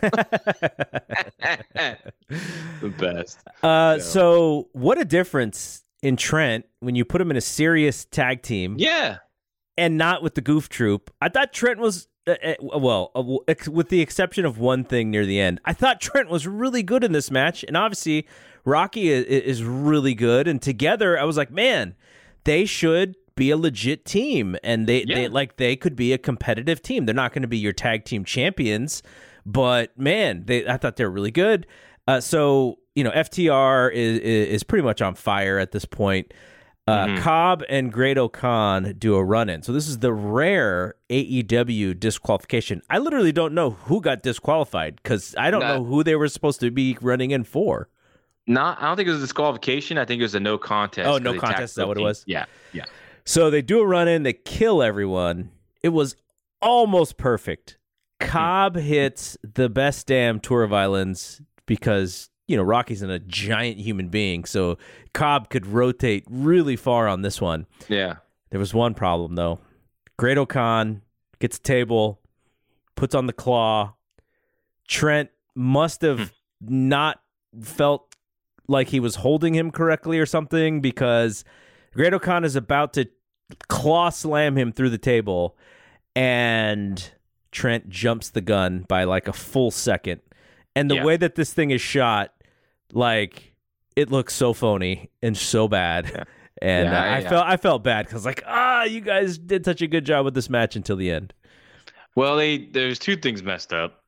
The best. So what a difference in Trent when you put him in a serious tag team, and not with the Goof Troop. I thought Trent was with the exception of one thing near the end, I thought Trent was really good in this match, and obviously Rocky is really good, and together I was like, man, they should be a legit team, and they could be a competitive team. They're not going to be your tag team champions, but man, I thought they were really good. So FTR is pretty much on fire at this point. Cobb and Great-O-Khan do a run-in. So this is the rare AEW disqualification. I literally don't know who got disqualified because I don't know who they were supposed to be running in for. I don't think it was a disqualification. I think it was a no contest. Oh, no contest. Is that what it was? Yeah. So they do a run-in. They kill everyone. It was almost perfect. Cobb hits the best damn Tour of Islands because Rocky's a giant human being, so Cobb could rotate really far on this one. Yeah. There was one problem, though. Great-O-Khan gets a table, puts on the claw. Trent must have not felt like he was holding him correctly or something, because Great-O-Khan is about to claw slam him through the table, and Trent jumps the gun by like a full second. And the way that this thing is shot, like, it looks so phony and so bad. Yeah. And I felt bad because, like, you guys did such a good job with this match until the end. Well, there's two things messed up.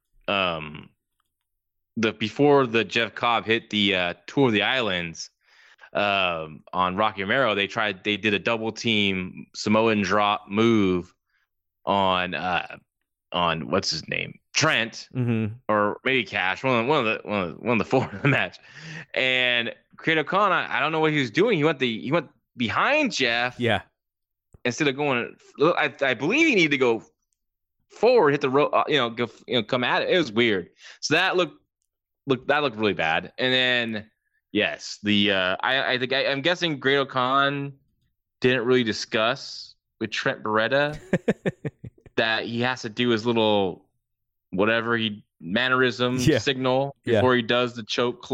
Before the Jeff Cobb hit the Tour of the Islands on Rocky Romero, they did a double team Samoan drop move on what's his name, Trent, or maybe Cash, one of the four in the match. And Great-O-Khan, I don't know what he was doing. He went behind Jeff. Yeah. Instead of going, I believe he needed to go forward, hit the rope, come at it. It was weird. So that looked really bad. And then yes, I'm guessing Great-O-Khan didn't really discuss with Trent Beretta that he has to do his little whatever mannerism signal before he does the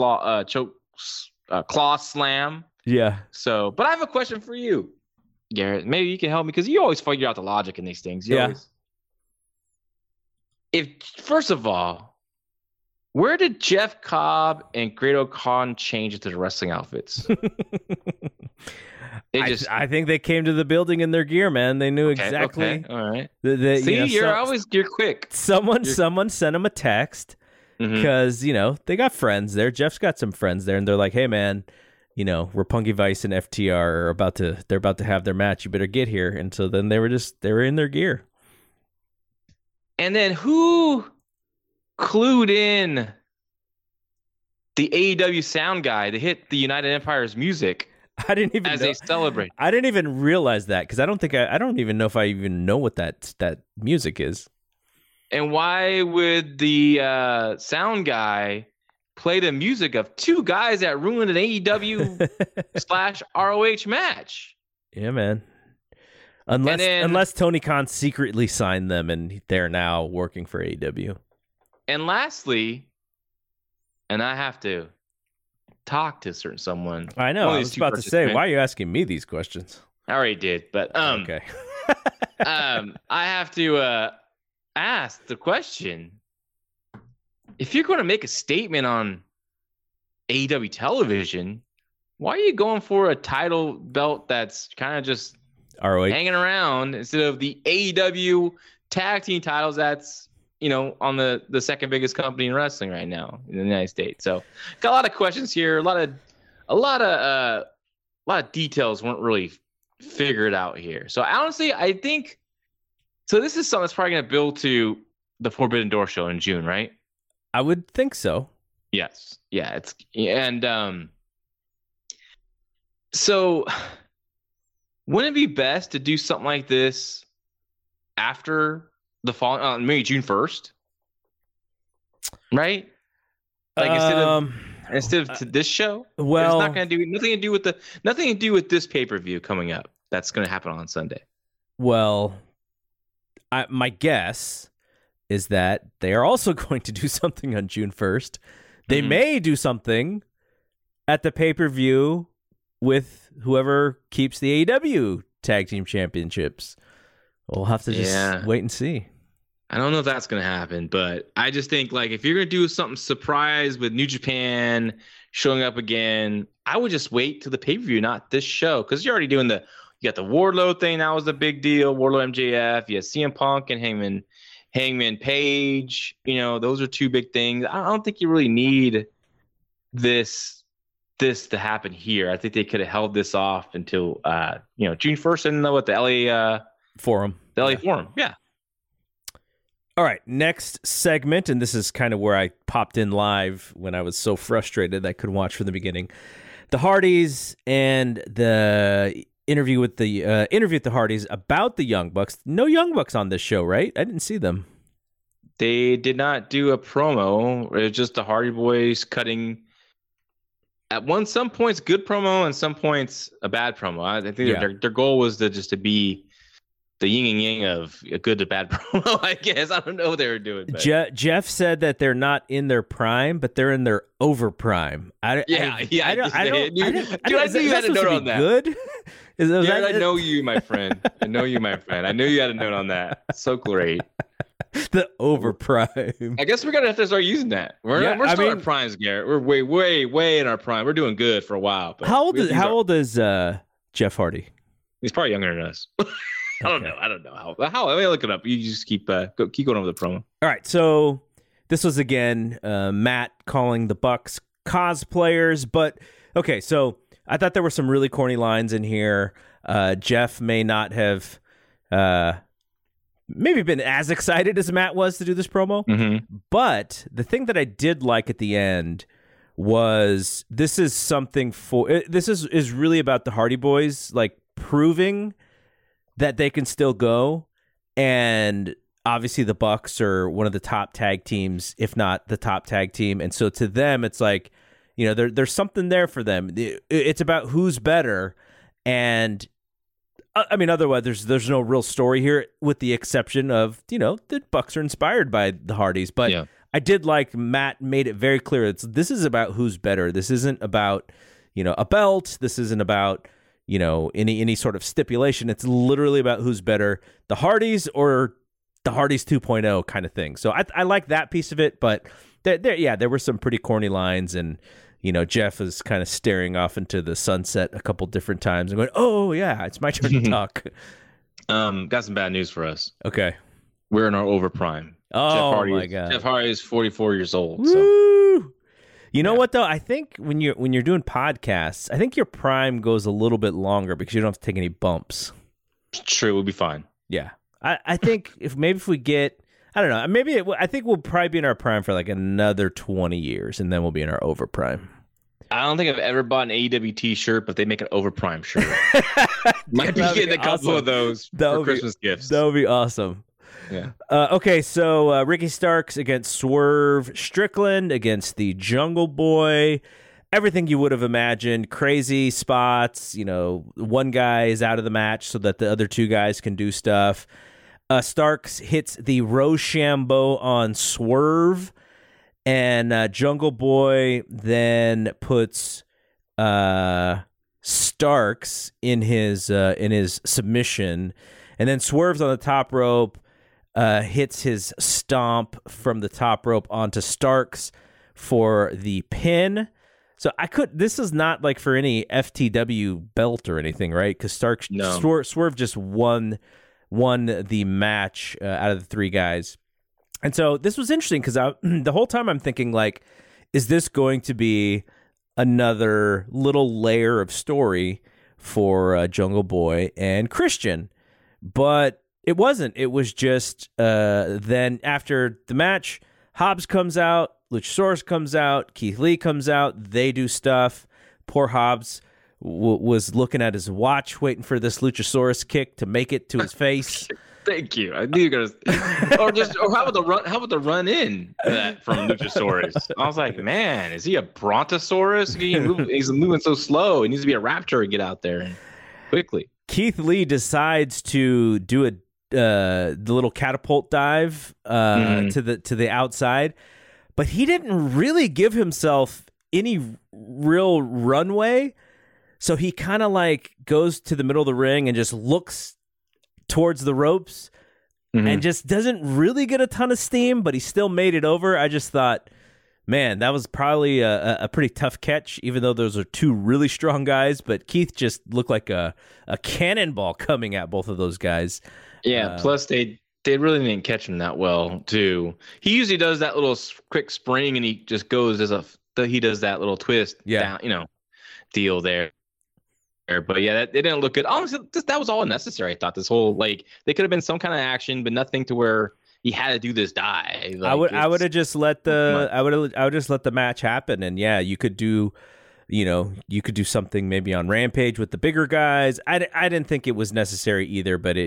claw slam. Yeah. So, but I have a question for you, Garrett. Maybe you can help me because you always figure out the logic in these things. First of all, where did Jeff Cobb and Great-O-Khan change into the wrestling outfits? I think they came to the building in their gear, man. They knew exactly. Okay. All right. See, you're quick. Someone sent them a text because they got friends there. Jeff's got some friends there, and they're like, "Hey, man, Roppongi Vice and FTR are about to have their match. You better get here." And so then they were in their gear. And then who clued in the AEW sound guy to hit the United Empire's music? I didn't even they celebrate. I didn't even realize that because I don't even know if I even know what that music is. And why would the sound guy play the music of two guys that ruined an AEW / ROH match? Yeah, man. Unless Tony Khan secretly signed them and they're now working for AEW. And lastly, and I have to talk to someone. I know. I was about to say, why are you asking me these questions? I already did, but okay. I have to ask the question: if you're going to make a statement on AEW television, why are you going for a title belt that's kind of just ROH hanging around instead of the AEW tag team titles that's on the second biggest company in wrestling right now in the United States? So got a lot of questions here. A lot of details weren't really figured out here. So honestly, I think this is something that's probably going to build to the Forbidden Door show in June, right? I would think so. Yes. Yeah. So wouldn't it be best to do something like this after the fall, maybe June 1st, right? Like instead of this show. Well, it's not going to do nothing to do with this pay-per-view coming up. That's going to happen on Sunday. Well, my guess is that they are also going to do something on June 1st. They may do something at the pay-per-view with whoever keeps the AEW Tag Team Championships. We'll have to just wait and see. I don't know if that's going to happen, but I just think if you're going to do something surprise with New Japan showing up again, I would just wait till the pay-per-view, not this show, because you're already doing You got the Wardlow thing. That was a big deal. Wardlow MJF. You had CM Punk and Hangman Page. Those are two big things. I don't think you really need this to happen here. I think they could have held this off until June 1st and what the LA Forum. The LA Forum. Yeah. All right, next segment, and this is kind of where I popped in live when I was so frustrated I couldn't watch from the beginning. The Hardys and the interview with the Hardys about the Young Bucks. No Young Bucks on this show, right? I didn't see them. They did not do a promo. It was just the Hardy Boys cutting at some points good promo and some points a bad promo. I think their goal was to be the yin and yang of a good to bad promo, I guess. I don't know what they were doing. Jeff said that they're not in their prime, but they're in their over prime. I knew you had a note on that. Good? I know you, my friend. I know you had a note on that. So great. The over prime. I guess we're gonna have to start using that. We're still in our primes, Garrett. We're way in our prime. We're doing good for a while. But how old is Jeff Hardy? He's probably younger than us. I don't know how. Let me look it up. You just keep going over the promo. All right. So this was again Matt calling the Bucks cosplayers, but okay. So I thought there were some really corny lines in here. Jeff may not have maybe been as excited as Matt was to do this promo, but the thing that I did like at the end was this is really about the Hardy Boys like proving that they can still go, and obviously the Bucks are one of the top tag teams, if not the top tag team, and so to them it's like, there's something there for them. It's about who's better, and I mean otherwise there's no real story here, with the exception of the Bucks are inspired by the Hardys, but yeah. I did like Matt made it very clear this is about who's better. This isn't about a belt. This isn't about any sort of stipulation. It's literally about who's better, the Hardys or the Hardys 2.0 kind of thing. So I like that piece of it, but there were some pretty corny lines, and Jeff is kind of staring off into the sunset a couple different times and going, "Oh yeah, it's my turn to talk." Got some bad news for us. Okay, we're in our over prime. Oh my God, Jeff Hardy is 44 years old. Woo! So. You know what though? I think when you're doing podcasts, I think your prime goes a little bit longer because you don't have to take any bumps. True, we'll be fine. Yeah, I think if we get, I don't know, I think we'll probably be in our prime for like another 20 years, and then we'll be in our over prime. I don't think I've ever bought an AEW t-shirt, but they make an over prime shirt. Might be getting a couple of those for Christmas gifts. That would be awesome. Yeah. Okay, so Ricky Starks against Swerve Strickland against the Jungle Boy. Everything you would have imagined. Crazy spots. One guy is out of the match so that the other two guys can do stuff. Starks hits the Rochambeau on Swerve, and Jungle Boy then puts Starks in his submission, and then Swerve's on the top rope. Hits his stomp from the top rope onto Starks for the pin. So this is not like for any FTW belt or anything, right? Because Swerve just won the match out of the three guys. And so this was interesting because the whole time I'm thinking like, is this going to be another little layer of story for Jungle Boy and Christian? But it wasn't. It was just then after the match, Hobbs comes out, Luchasaurus comes out, Keith Lee comes out. They do stuff. Poor Hobbs was looking at his watch, waiting for this Luchasaurus kick to make it to his face. Thank you. I knew you were gonna. or how about the run in from Luchasaurus? I was like, man, is he a Brontosaurus? He's moving so slow. He needs to be a raptor and get out there quickly. Keith Lee decides to do the little catapult dive to the outside, but he didn't really give himself any real runway, so he kind of like goes to the middle of the ring and just looks towards the ropes and just doesn't really get a ton of steam, but he still made it over. I just thought man, that was probably a pretty tough catch, even though those are two really strong guys. But Keith just looked like a cannonball coming at both of those guys. Yeah, plus they really didn't catch him that well, too. He usually does that little quick spring, and he just goes he does that little twist down, deal there. But yeah, it didn't look good. Honestly, that was all unnecessary. I thought this whole they could have been some kind of action, but nothing to where he had to do this dive. Like, I would have just let the match happen, and yeah, you could do something maybe on Rampage with the bigger guys. I didn't think it was necessary either, but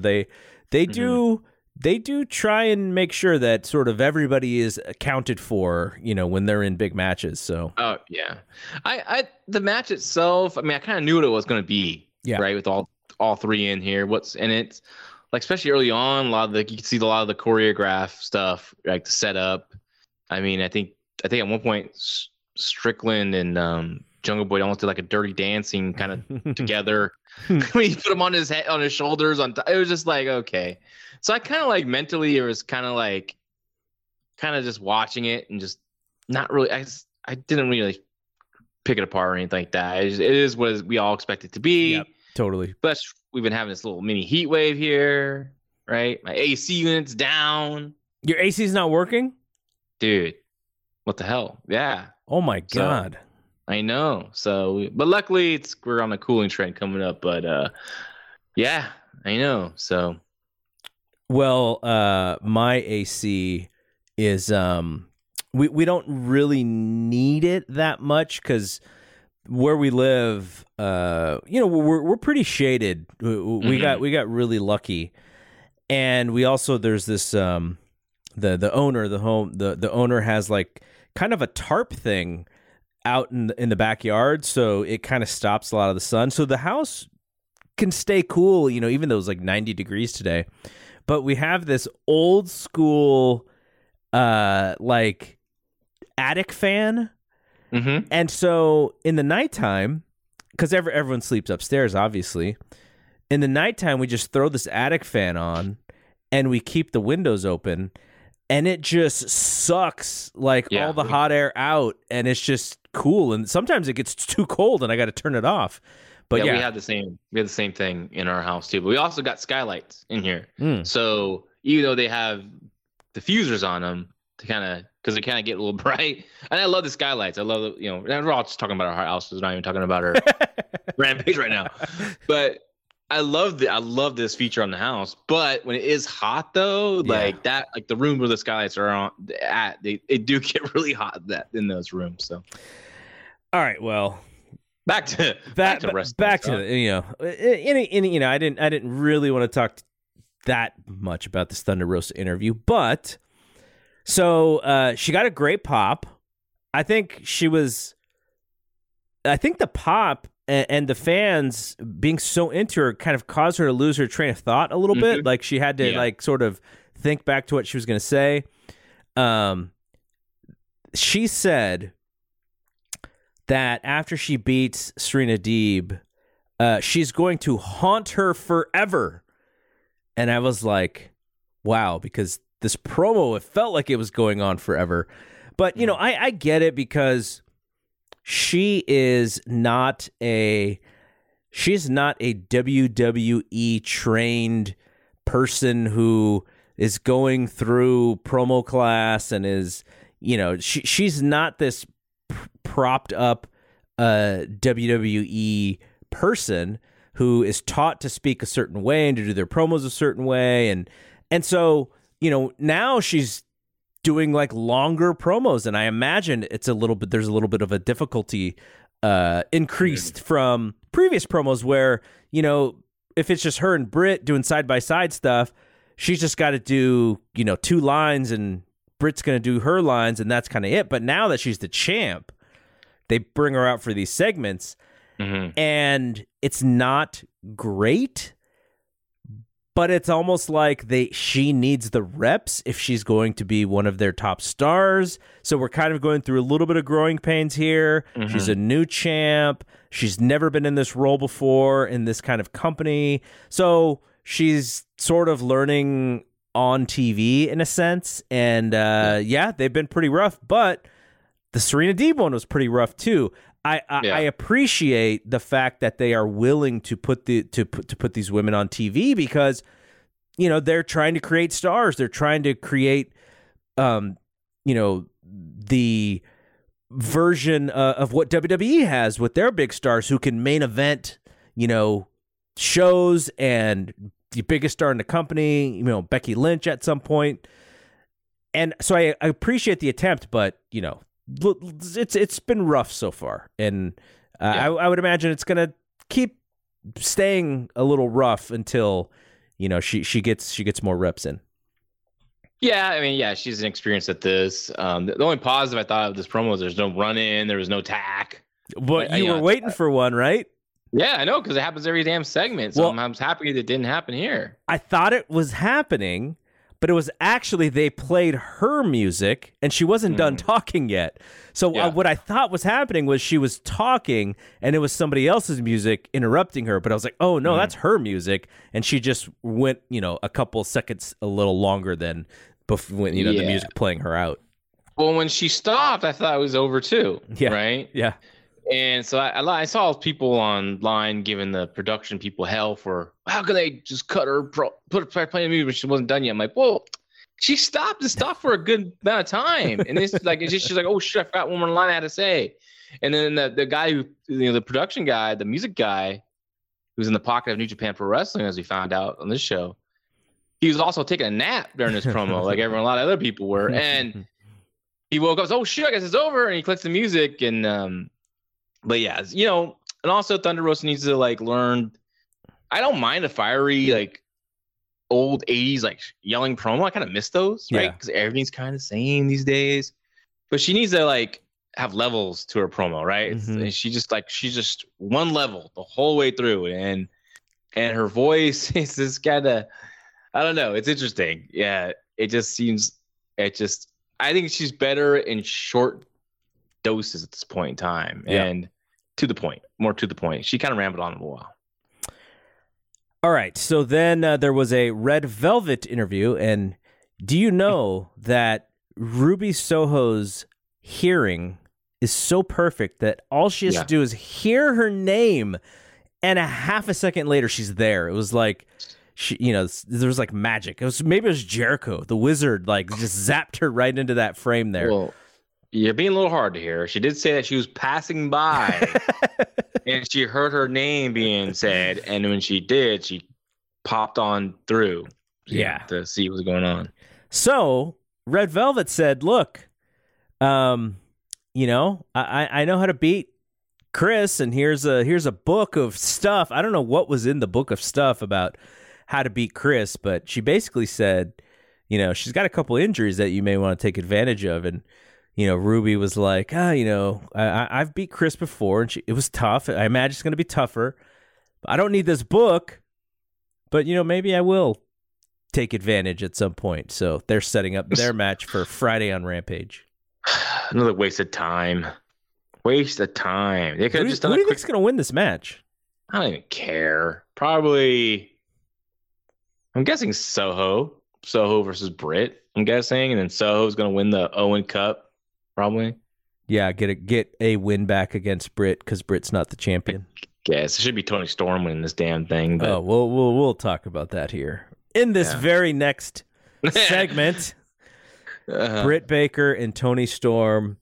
they do try and make sure that sort of everybody is accounted for, when they're in big matches. So yeah, the match itself, I mean, I kind of knew what it was going to be, right? With all three in here, it's like, especially early on, you can see a lot of the choreograph stuff, like the setup. I mean, I think at one point Strickland and Jungle Boy almost did like a dirty dancing kind of together. When he put him on his head, on his shoulders, it was just like, okay. So I kind of like mentally, it was kind of just watching it and just not really. I didn't really pick it apart or anything like that. It is what we all expect it to be. Yep, totally. But we've been having this little mini heat wave here, right? My AC unit's down. Your AC's not working, dude. What the hell? Yeah. Oh my God. I know. So, but luckily we're on a cooling trend coming up. But yeah, I know. So. Well, my AC is we don't really need it that much because where we live, we're pretty shaded. We got really lucky, and we also there's this the owner has like kind of a tarp thing out in the backyard, so it kind of stops a lot of the sun. So the house can stay cool, even though it's like 90 degrees today. But we have this old school, like attic fan. Mm-hmm. And so in the nighttime, because everyone sleeps upstairs, obviously, in the nighttime, we just throw this attic fan on and we keep the windows open, and it just sucks like all the hot air out, and it's just cool. And sometimes it gets too cold and I got to turn it off. But we had the same thing in our house too. But we also got skylights in here. So even though they have diffusers on them because they kind of get a little bright, and I love the skylights. I love and we're all just talking about our houses, not even talking about our Rampage right now. But I love this feature on the house. But when it is hot though, like that, like the room where the skylights are on they do get really hot in those rooms. So all right, well. Back to I didn't really want to talk that much about this Thunder Rosa interview, but so she got a great pop. I think the pop and the fans being so into her kind of caused her to lose her train of thought a little bit. Like she had to like sort of think back to what she was going to say. She said that after she beats Serena Deeb, she's going to haunt her forever. And I was like, wow, because this promo, it felt like it was going on forever. But, I get it because she's not a WWE trained person who is going through promo class and is, she's not this propped up WWE person who is taught to speak a certain way and to do their promos a certain way, and so now she's doing like longer promos, and I imagine there's a little bit of a difficulty increased from previous promos where if it's just her and Britt doing side by side stuff, she's just got to do 2 lines and Britt's going to do her lines, and that's kind of it. But now that she's the champ, they bring her out for these segments, and it's not great, but it's almost like she needs the reps if she's going to be one of their top stars. So we're kind of going through a little bit of growing pains here. She's a new champ. She's never been in this role before in this kind of company. So she's sort of learning on TV in a sense. And they've been pretty rough, but the Serena Deeb one was pretty rough too. I appreciate the fact that they are willing to put put these women on TV because, you know, they're trying to create stars. They're trying to create, you know, the version of what WWE has with their big stars who can main event, you know, shows, and the biggest star in the company, you know, Becky Lynch at some point. And so I appreciate the attempt, but, you know, it's been rough so far, and I would imagine it's gonna keep staying a little rough until, you know, she gets more reps in. Yeah, I mean, yeah, she's an experience at this. The only positive I thought of this promo was there's no run in, there was no tack. But you were waiting for one, right? Yeah, I know, because it happens every damn segment. So I'm happy that it didn't happen here. I thought it was happening, but it was actually they played her music and she wasn't done talking yet. So what I thought was happening was she was talking and it was somebody else's music interrupting her. But I was like, oh, no, that's her music. And she just went, you know, a couple seconds a little longer than before, when, you know, the music playing her out. Well, when she stopped, I thought it was over too. Yeah. Right? Yeah. And so I saw people online giving the production people hell for how can they just cut her, put her playing music when she wasn't done yet. I'm like, well, she stopped for a good amount of time, and it's like she's like, oh shit, I forgot one more line I had to say. And then the guy who, you know, the production guy, the music guy, who's in the pocket of New Japan Pro Wrestling, as we found out on this show, he was also taking a nap during this promo, like a lot of other people were, and he woke up, oh shit, I guess it's over, and he clicks the music and. But yeah, you know, and also Thunder Rosa needs to like learn. I don't mind a fiery like old 80s like yelling promo. I kind of miss those, right? Because everything's kind of the same these days. But she needs to like have levels to her promo, right? And she's just one level the whole way through, and her voice is just kind of, I don't know. It's interesting. Yeah, it just seems I think she's better in short doses at this point in time, and more to the point. She kind of rambled on a while. All right, so then there was a Red Velvet interview, and do you know that Ruby Soho's hearing is so perfect that all she has to do is hear her name, and a half a second later she's there. It was like there was like magic. Maybe it was Jericho, the wizard, like just zapped her right into that frame there. Well, you're being a little hard to hear. She did say that she was passing by and she heard her name being said. And when she did, she popped on through to see what's going on. So Red Velvet said, look, you know, I know how to beat Chris, and here's a book of stuff. I don't know what was in the book of stuff about how to beat Chris, but she basically said, you know, she's got a couple injuries that you may want to take advantage of. And you know, Ruby was like, you know, I've beat Chris before, and it was tough. I imagine it's going to be tougher. I don't need this book, but, you know, maybe I will take advantage at some point. So they're setting up their match for Friday on Rampage. Another waste of time. Waste of time. They could have just done who do you think's going to win this match? I don't even care. Probably, I'm guessing Soho versus Britt, I'm guessing. And then Soho's going to win the Owen Cup. Probably. Yeah, get a win back against Britt because Britt's not the champion. Yes, it should be Tony Storm winning this damn thing. But... Oh, we'll talk about that here in this very next segment. Britt Baker and Tony Storm.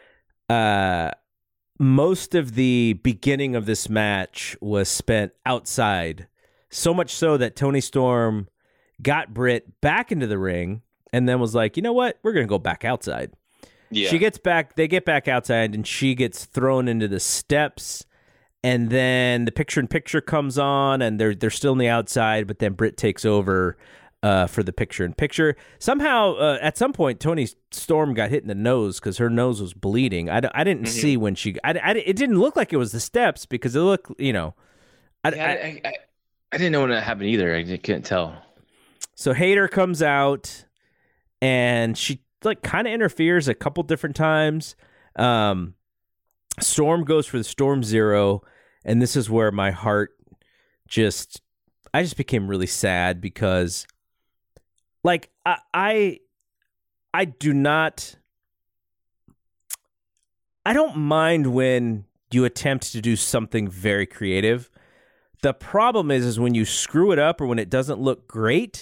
Most of the beginning of this match was spent outside, so much so that Tony Storm got Britt back into the ring and then was like, you know what, we're gonna go back outside. Yeah. They get back outside, and she gets thrown into the steps, and then the picture-in-picture comes on, and they're still on the outside, but then Britt takes over for the picture-in-picture. Somehow, at some point, Tony Storm got hit in the nose because her nose was bleeding. I didn't see when she... it didn't look like it was the steps because it looked, you know... I didn't know when that happened either. I couldn't tell. So Hayter comes out, and she... like kind of interferes a couple different times. Storm goes for the Storm Zero, and this is where my heart I just became really sad because like I do not I don't mind when you attempt to do something very creative. The problem is when you screw it up or when it doesn't look great,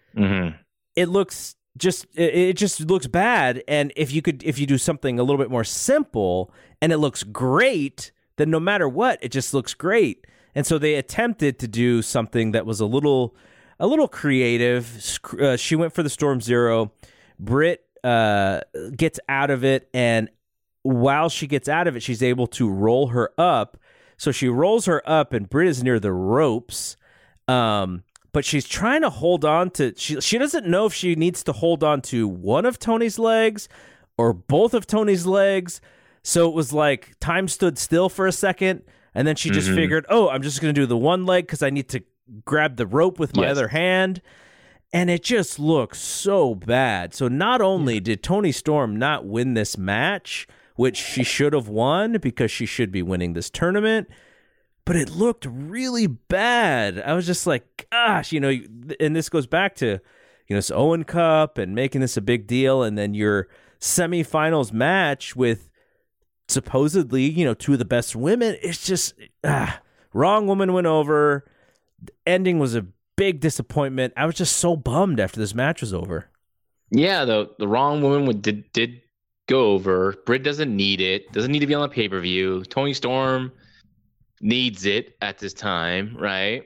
it looks it just looks bad. And if you do something a little bit more simple and it looks great, then no matter what, it just looks great. And so they attempted to do something that was a little creative. She went for the Storm Zero. Britt gets out of it, and while she gets out of it, she's able to roll her up. So she rolls her up, and Britt is near the ropes. But she's trying to hold on to... She doesn't know if she needs to hold on to one of Tony's legs or both of Tony's legs. So it was like time stood still for a second, and then she just figured, I'm just going to do the one leg because I need to grab the rope with my other hand. And it just looks so bad. So not only did Toni Storm not win this match, which she should have won because she should be winning this tournament, but it looked really bad. I was just like, gosh, and this goes back to, this Owen Cup and making this a big deal. And then your semifinals match with supposedly, two of the best women. It's just, wrong woman went over. The ending was a big disappointment. I was just so bummed after this match was over. Yeah, the wrong woman did go over. Britt doesn't need it. Doesn't need to be on the pay-per-view. Toni Storm needs it at this time, right?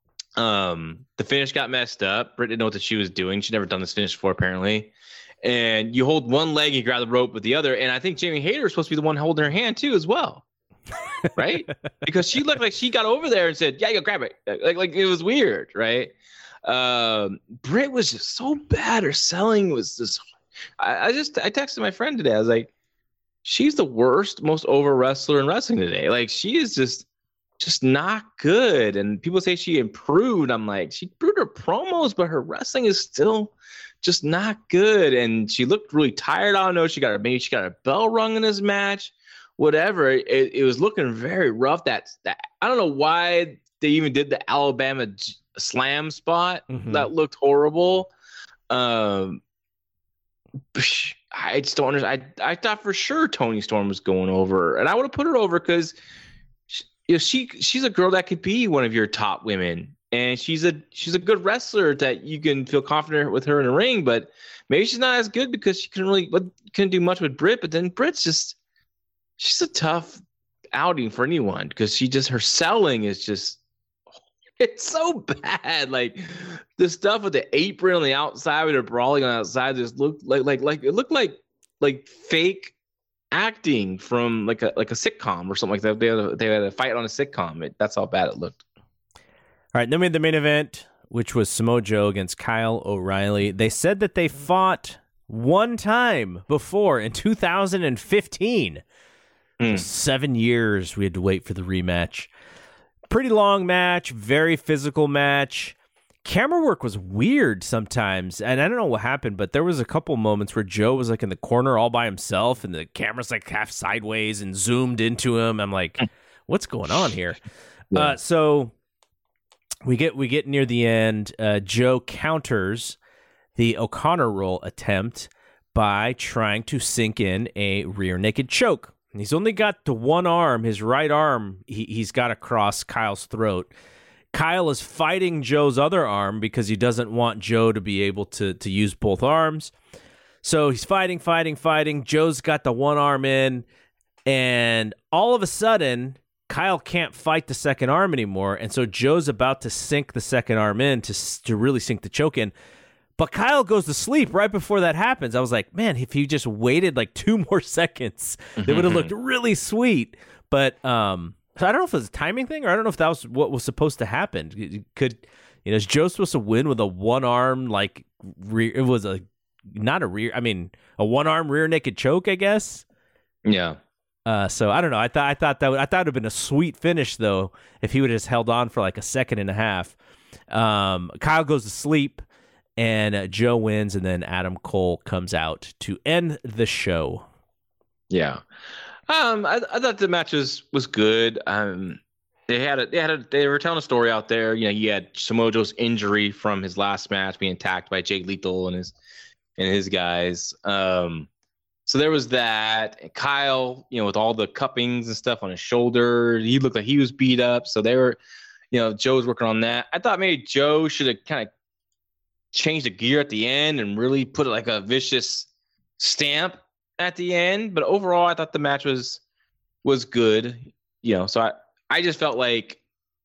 The finish got messed up. Britt didn't know what she was doing. She'd never done this finish before, apparently. And you hold one leg, you grab the rope with the other. And I think Jamie Hayter is supposed to be the one holding her hand too, as well. Right? Because she looked like she got over there and said, "Yeah, you grab it." Like it was weird, right? Britt was just so bad. Her selling was just. I texted my friend today. I was like, she's the worst, most over wrestler in wrestling today. Like she is just not good. And people say she improved. I'm like, she improved her promos, but her wrestling is still just not good. And she looked really tired. I don't know. Maybe she got a bell rung in this match. Whatever. It was looking very rough. That I don't know why they even did the Alabama slam spot. That looked horrible. I just don't understand. I thought for sure Toni Storm was going over, and I would have put her over because she's a girl that could be one of your top women, and she's a good wrestler that you can feel confident with her in the ring. But maybe she's not as good because she couldn't do much with Britt. But then Britt's she's a tough outing for anyone because her selling is just. It's so bad. Like the stuff with the apron on the outside with her brawling on the outside just looked like it looked like fake acting from like a sitcom or something like that. They had a fight on a sitcom. That's how bad it looked. All right, then we had the main event, which was Samoa Joe against Kyle O'Reilly. They said that they fought one time before in 2015. 7 years we had to wait for the rematch. Pretty long match, very physical match. Camera work was weird sometimes, and I don't know what happened, but there was a couple moments where Joe was like in the corner all by himself, and the camera's like half sideways and zoomed into him. I'm like, what's going on here? Yeah. So we get near the end. Joe counters the O'Connor roll attempt by trying to sink in a rear naked choke. And he's only got the one arm, his right arm, he's got across Kyle's throat. Kyle is fighting Joe's other arm because he doesn't want Joe to be able to use both arms. So he's fighting. Joe's got the one arm in, and all of a sudden, Kyle can't fight the second arm anymore, and so Joe's about to sink the second arm in to really sink the choke in. But Kyle goes to sleep right before that happens. I was like, man, if he just waited like 2 more seconds, it would have looked really sweet. But so I don't know if it was a timing thing, or I don't know if that was what was supposed to happen. Is Joe supposed to win with a one arm, like it was a one arm rear naked choke, I guess. Yeah. So I don't know. I thought it would have been a sweet finish though if he would have just held on for like a second and a half. Kyle goes to sleep. And Joe wins, and then Adam Cole comes out to end the show. Yeah, I thought the match was good. They were telling a story out there. He had Samoa Joe's injury from his last match, being attacked by Jay Lethal and his guys. So there was that. And Kyle, with all the cuppings and stuff on his shoulder, he looked like he was beat up. So they were, Joe's working on that. I thought maybe Joe should have kind of changed the gear at the end and really put like a vicious stamp at the end. But overall, I thought the match was good. So I just felt like,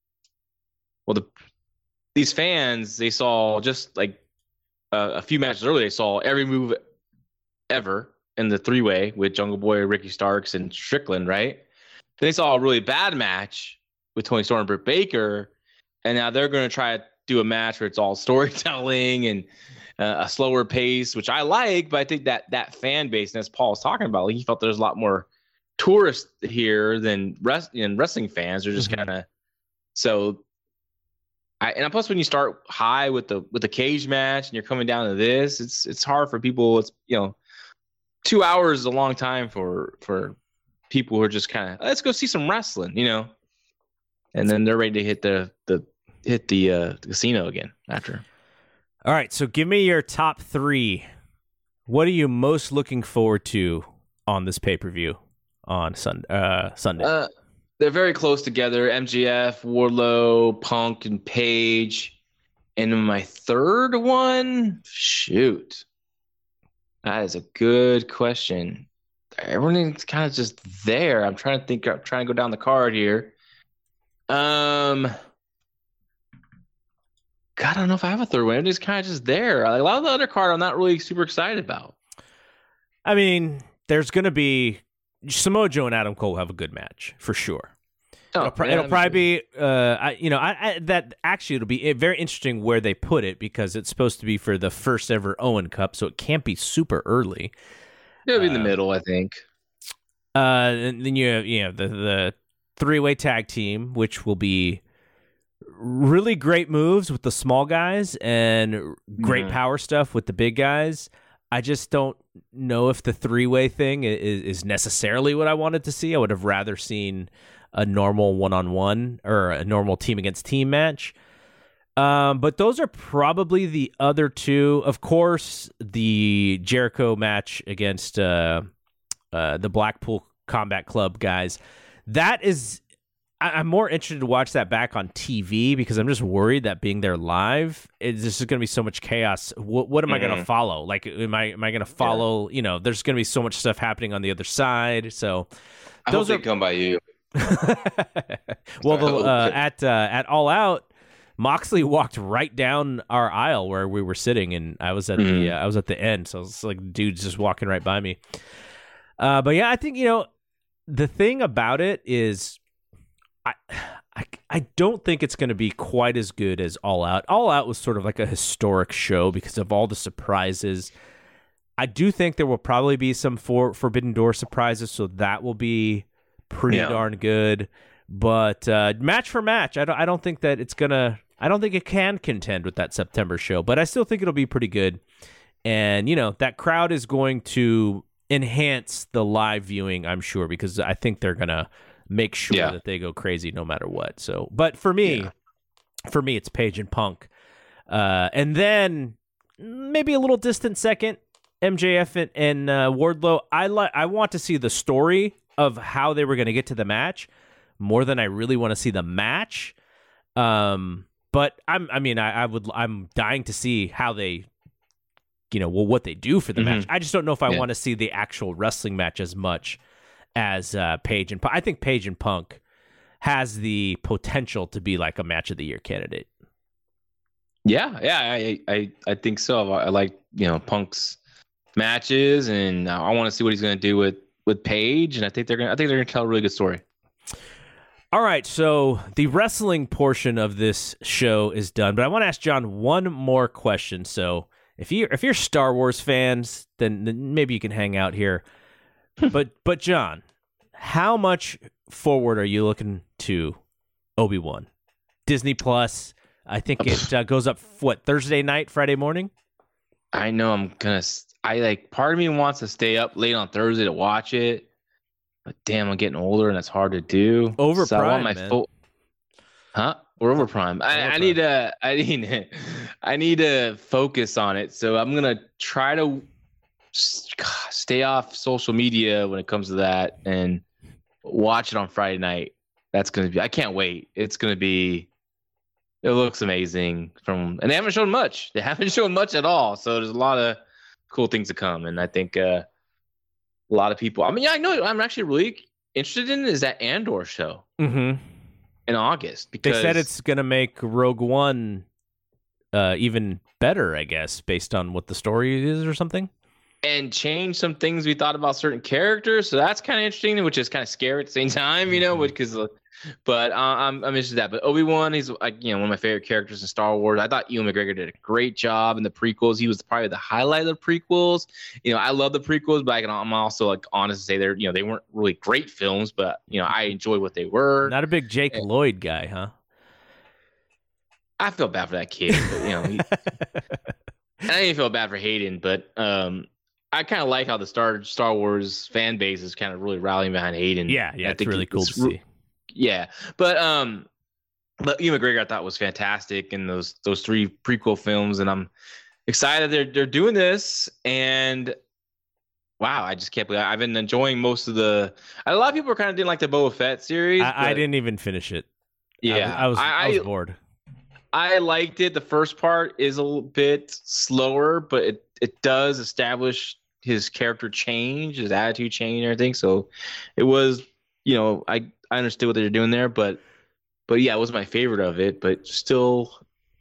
these fans, they saw just like a few matches earlier, they saw every move ever in the 3-way with Jungle Boy, Ricky Starks, and Strickland, right? Then they saw a really bad match with Tony Storm and Britt Baker, and now they're going to try to do a match where it's all storytelling and a slower pace, which I like, but I think that fan base, and as Paul was talking about, he felt there's a lot more tourists here than wrestling fans are just kind of so. And plus, when you start high with the cage match and you're coming down to this, it's hard for people. It's 2 hours is a long time for people who are just kind of let's go see some wrestling, and then they're ready to hit the casino again after. All right, so give me your top 3. What are you most looking forward to on this pay-per-view on Sunday? They're very close together. MJF, Wardlow, Punk, and Page. And my third one, shoot. That is a good question. Everything's kind of just there. I'm trying to go down the card here. God, I don't know if I have a third one. Everything's kind of just there. Like, a lot of the other card I'm not really super excited about. I mean, there's going to be Samoa Joe and Adam Cole have a good match for sure. Oh, it'll probably be, that actually it'll be very interesting where they put it because it's supposed to be for the first ever Owen Cup, so it can't be super early. It'll be in the middle, I think. And then you have the 3-way tag team, which will be really great moves with the small guys and great power stuff with the big guys. I just don't know if the 3-way thing is necessarily what I wanted to see. I would have rather seen a normal one-on-one or a normal team against team match. But those are probably the other two. Of course, the Jericho match against the Blackpool Combat Club guys. That is, I'm more interested to watch that back on TV because I'm just worried that being there live, this is going to be so much chaos. What am I going to follow? Like, am I going to follow? There's going to be so much stuff happening on the other side. So I hope they come by you. Well, at All Out, Moxley walked right down our aisle where we were sitting, and I was at the end, so it's like dude's just walking right by me. But yeah, I think the thing about it is, I don't think it's going to be quite as good as All Out. All Out was sort of like a historic show because of all the surprises. I do think there will probably be some Forbidden Door surprises, so that will be pretty darn good. But match for match, I don't think that it's gonna. I don't think it can contend with that September show, but I still think it'll be pretty good. And that crowd is going to enhance the live viewing, I'm sure, because I think they're gonna make sure that they go crazy no matter what. So, but for me, it's Page and Punk, and then maybe a little distant second, MJF and Wardlow. I want to see the story of how they were going to get to the match more than I really want to see the match. But I'm dying to see how they, what they do for the match. I just don't know if I want to see the actual wrestling match as much as Page and Punk. I think Page and Punk has the potential to be like a match of the year candidate. Yeah, I think so. I like Punk's matches, and I want to see what he's going to do with Page, and I think they're going to tell a really good story. All right, so the wrestling portion of this show is done, but I want to ask John one more question. So if you're Star Wars fans, then maybe you can hang out here. But John, how much forward are you looking to Obi-Wan? Disney Plus, I think it goes up Thursday night, Friday morning. I know part of me wants to stay up late on Thursday to watch it. But damn, I'm getting older and it's hard to do. Over so Prime, man. We're over Prime. I need to focus on it. So I'm gonna try to. God, stay off social media when it comes to that and watch it on Friday night. That's going to be, I can't wait. It's going to be, it looks amazing and they haven't shown much. They haven't shown much at all. So there's a lot of cool things to come. And I think a lot of people, I mean, yeah, I know I'm actually really interested in is that Andor show in August. Because they said it's going to make Rogue One even better, I guess, based on what the story is or something. And change some things we thought about certain characters. So that's kind of interesting, which is kind of scary at the same time, you know, because, but I'm interested in that. But Obi-Wan, he's like, you know, one of my favorite characters in Star Wars. I thought Ewan McGregor did a great job in the prequels. He was probably the highlight of the prequels. You know, I love the prequels, but I'm also like honest to say they're, you know, they weren't really great films, but you know, I enjoy what they were. Not a big Jake Lloyd guy, huh? I feel bad for that kid, but you know, and I didn't feel bad for Hayden, but I kind of like how the Star Wars fan base is kind of really rallying behind Hayden. Yeah, it's really cool to see. Yeah, but Ewan McGregor I thought was fantastic in those 3 prequel films, and I'm excited they're doing this. And wow, I just can't believe I've been enjoying most of the. A lot of people are kind of didn't like the Boba Fett series. I didn't even finish it. Yeah, I was bored. I liked it. The first part is a little bit slower, but it does establish his character change, his attitude change, and everything. So it was, you know, I understood what they were doing there, but yeah, it wasn't my favorite of it, but still,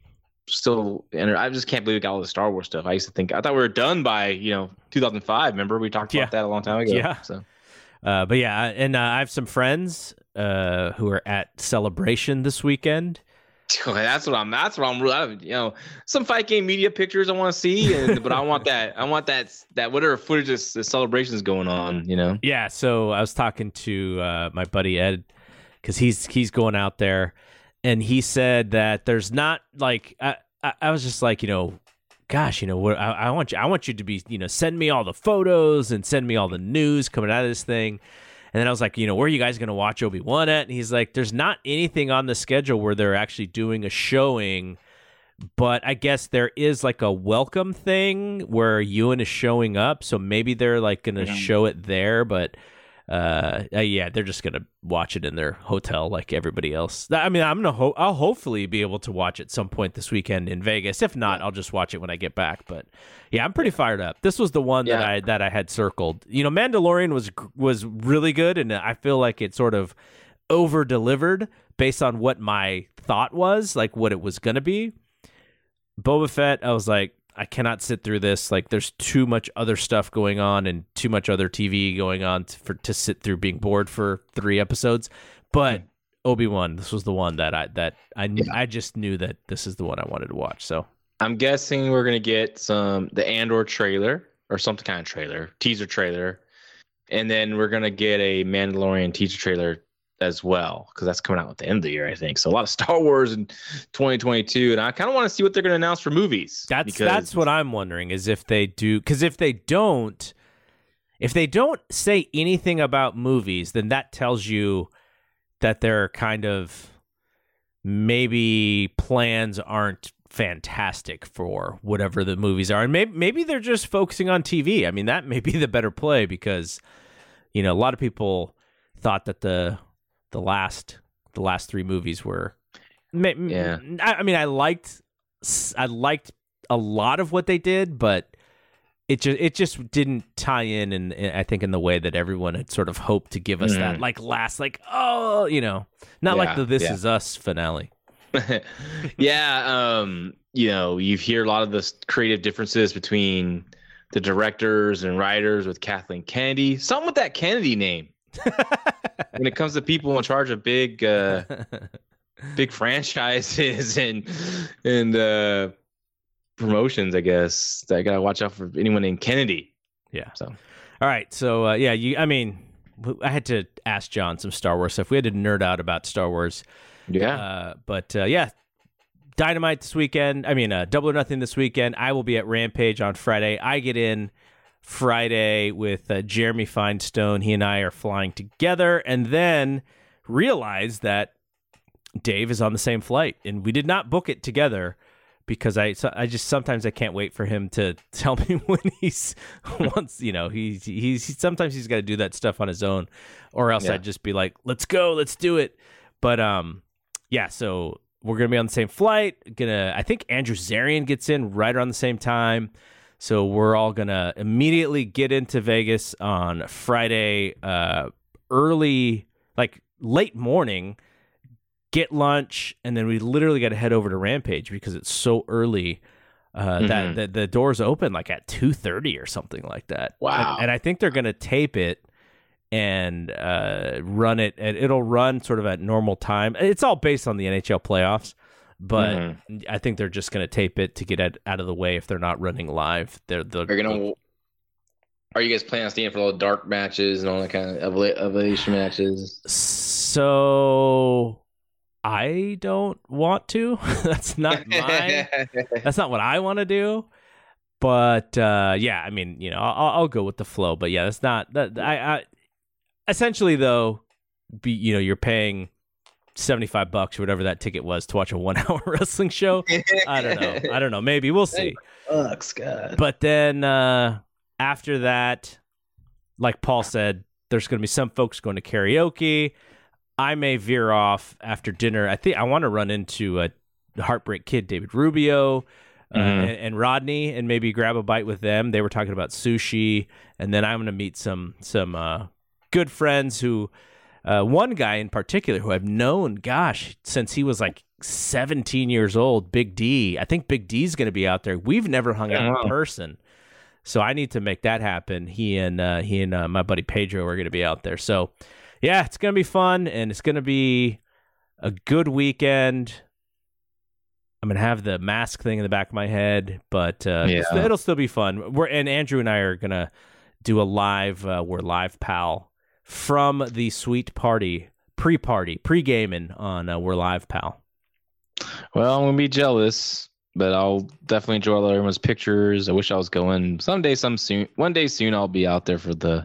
and I just can't believe we got all the Star Wars stuff. I thought we were done by, you know, 2005. Remember we talked about that a long time ago. Yeah. So, but yeah, and I have some friends who are at Celebration this weekend. That's what I'm really, you know, some fight game media pictures I want to see, but I want that whatever footage the Celebration is going on, you know. Yeah, so I was talking to my buddy Ed because he's going out there, and he said that there's not like I was just like, you know, gosh, you know, what I want you to be, you know, send me all the photos and send me all the news coming out of this thing. And then I was like, you know, where are you guys going to watch Obi-Wan at? And he's like, there's not anything on the schedule where they're actually doing a showing, but I guess there is like a welcome thing where Ewan is showing up. So maybe they're like going to show it there, but yeah, they're just going to watch it in their hotel like everybody else. I mean, I'll hopefully be able to watch it some point this weekend in Vegas. If not, I'll just watch it when I get back. But yeah, I'm pretty fired up. This was the one that I had circled. You know, Mandalorian was really good, and I feel like it sort of over delivered based on what my thought was, like what it was going to be. Boba Fett, I was like, I cannot sit through this. Like, there's too much other stuff going on and too much other TV going on to sit through being bored for 3 episodes. But Obi-Wan, this was the one that I just knew that this is the one I wanted to watch. So I'm guessing we're gonna get the Andor trailer or some kind of teaser trailer, and then we're gonna get a Mandalorian teaser trailer as well, because that's coming out at the end of the year, I think. So a lot of Star Wars in 2022, and I kind of want to see what they're going to announce for movies. That's what I'm wondering, is if they do, because if they don't say anything about movies, then that tells you that their kind of maybe plans aren't fantastic for whatever the movies are, and maybe they're just focusing on TV. I mean, that may be the better play, because you know a lot of people thought that the last 3 movies were I mean, I liked a lot of what they did, but it just didn't tie in, and I think in the way that everyone had sort of hoped to give us that like last, like, oh, you know, not like the This Is Us finale. Yeah, you know, you hear a lot of the creative differences between the directors and writers with Kathleen Kennedy. Something with that Kennedy name. When it comes to people in charge of big franchises and promotions, I guess I gotta watch out for anyone named Kennedy. Yeah. So, all right. So, I mean, I had to ask John some Star Wars stuff. We had to nerd out about Star Wars. Yeah. But Dynamite this weekend. I mean, Double or Nothing this weekend. I will be at Rampage on Friday. I get in Friday with Jeremy Feinstone. He and I are flying together, and then realize that Dave is on the same flight, and we did not book it together, because I just sometimes I can't wait for him to tell me when he's once, you know, he's sometimes he's got to do that stuff on his own, or else I'd just be like, let's go, let's do it. But yeah, so we're gonna be on the same flight. I think Andrew Zarian gets in right around the same time, so we're all gonna immediately get into Vegas on Friday, early, like late morning. Get lunch, and then we literally got to head over to Rampage because it's so early that the doors open like at 2:30 or something like that. Wow! And I think they're gonna tape it and run it, and it'll run sort of at normal time. It's all based on the NHL playoffs, but I think they're just gonna tape it to get it out of the way if they're not running live. Are you guys planning on staying for all the dark matches and all that kind of elevation matches? So I don't want to. That's not that's not what I want to do. But yeah, I mean, you know, I'll go with the flow. But yeah, that's not that. I essentially though, you know, you're paying $75 or whatever that ticket was to watch a 1 hour wrestling show. I don't know. Maybe we'll see. God. But then after that, like Paul said, there's going to be some folks going to karaoke. I may veer off after dinner. I think I want to run into Heartbreak Kid, David Rubio, and Rodney, and maybe grab a bite with them. They were talking about sushi, and then I'm going to meet some good friends who, one guy in particular who I've known, gosh, since he was like 17 years old, Big D. I think Big D's going to be out there. We've never hung out in person, so I need to make that happen. He and my buddy Pedro are going to be out there. So yeah, it's going to be fun, and it's going to be a good weekend. I'm going to have the mask thing in the back of my head, but it'll still be fun. And Andrew and I are going to do a live, we're live pal from the Sweet Party, pre-gaming on We're Live Pal. Well, I'm going to be jealous, but I'll definitely enjoy all everyone's pictures. I wish I was going one day soon I'll be out there for the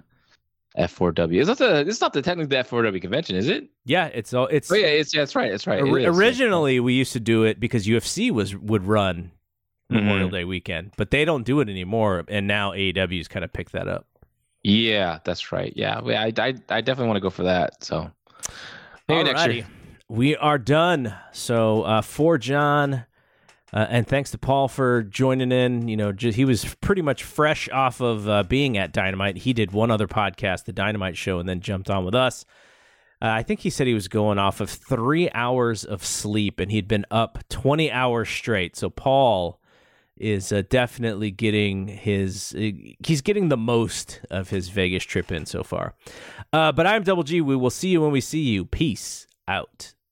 F4W. It's not technically the F4W convention, is it? Yeah, it's. Oh yeah, that's right. That's right. Originally, we used to do it because UFC would run Memorial Day weekend, but they don't do it anymore, and now AEW's kind of picked that up. Yeah, that's right. Yeah, I definitely want to go for that. So maybe next year. We are done. So for John. And thanks to Paul for joining in. You know, he was pretty much fresh off of being at Dynamite. He did one other podcast, The Dynamite Show, and then jumped on with us. I think he said he was going off of 3 hours of sleep, and he'd been up 20 hours straight. So Paul is definitely getting he's getting the most of his Vegas trip in so far. But I'm Double G. We will see you when we see you. Peace out.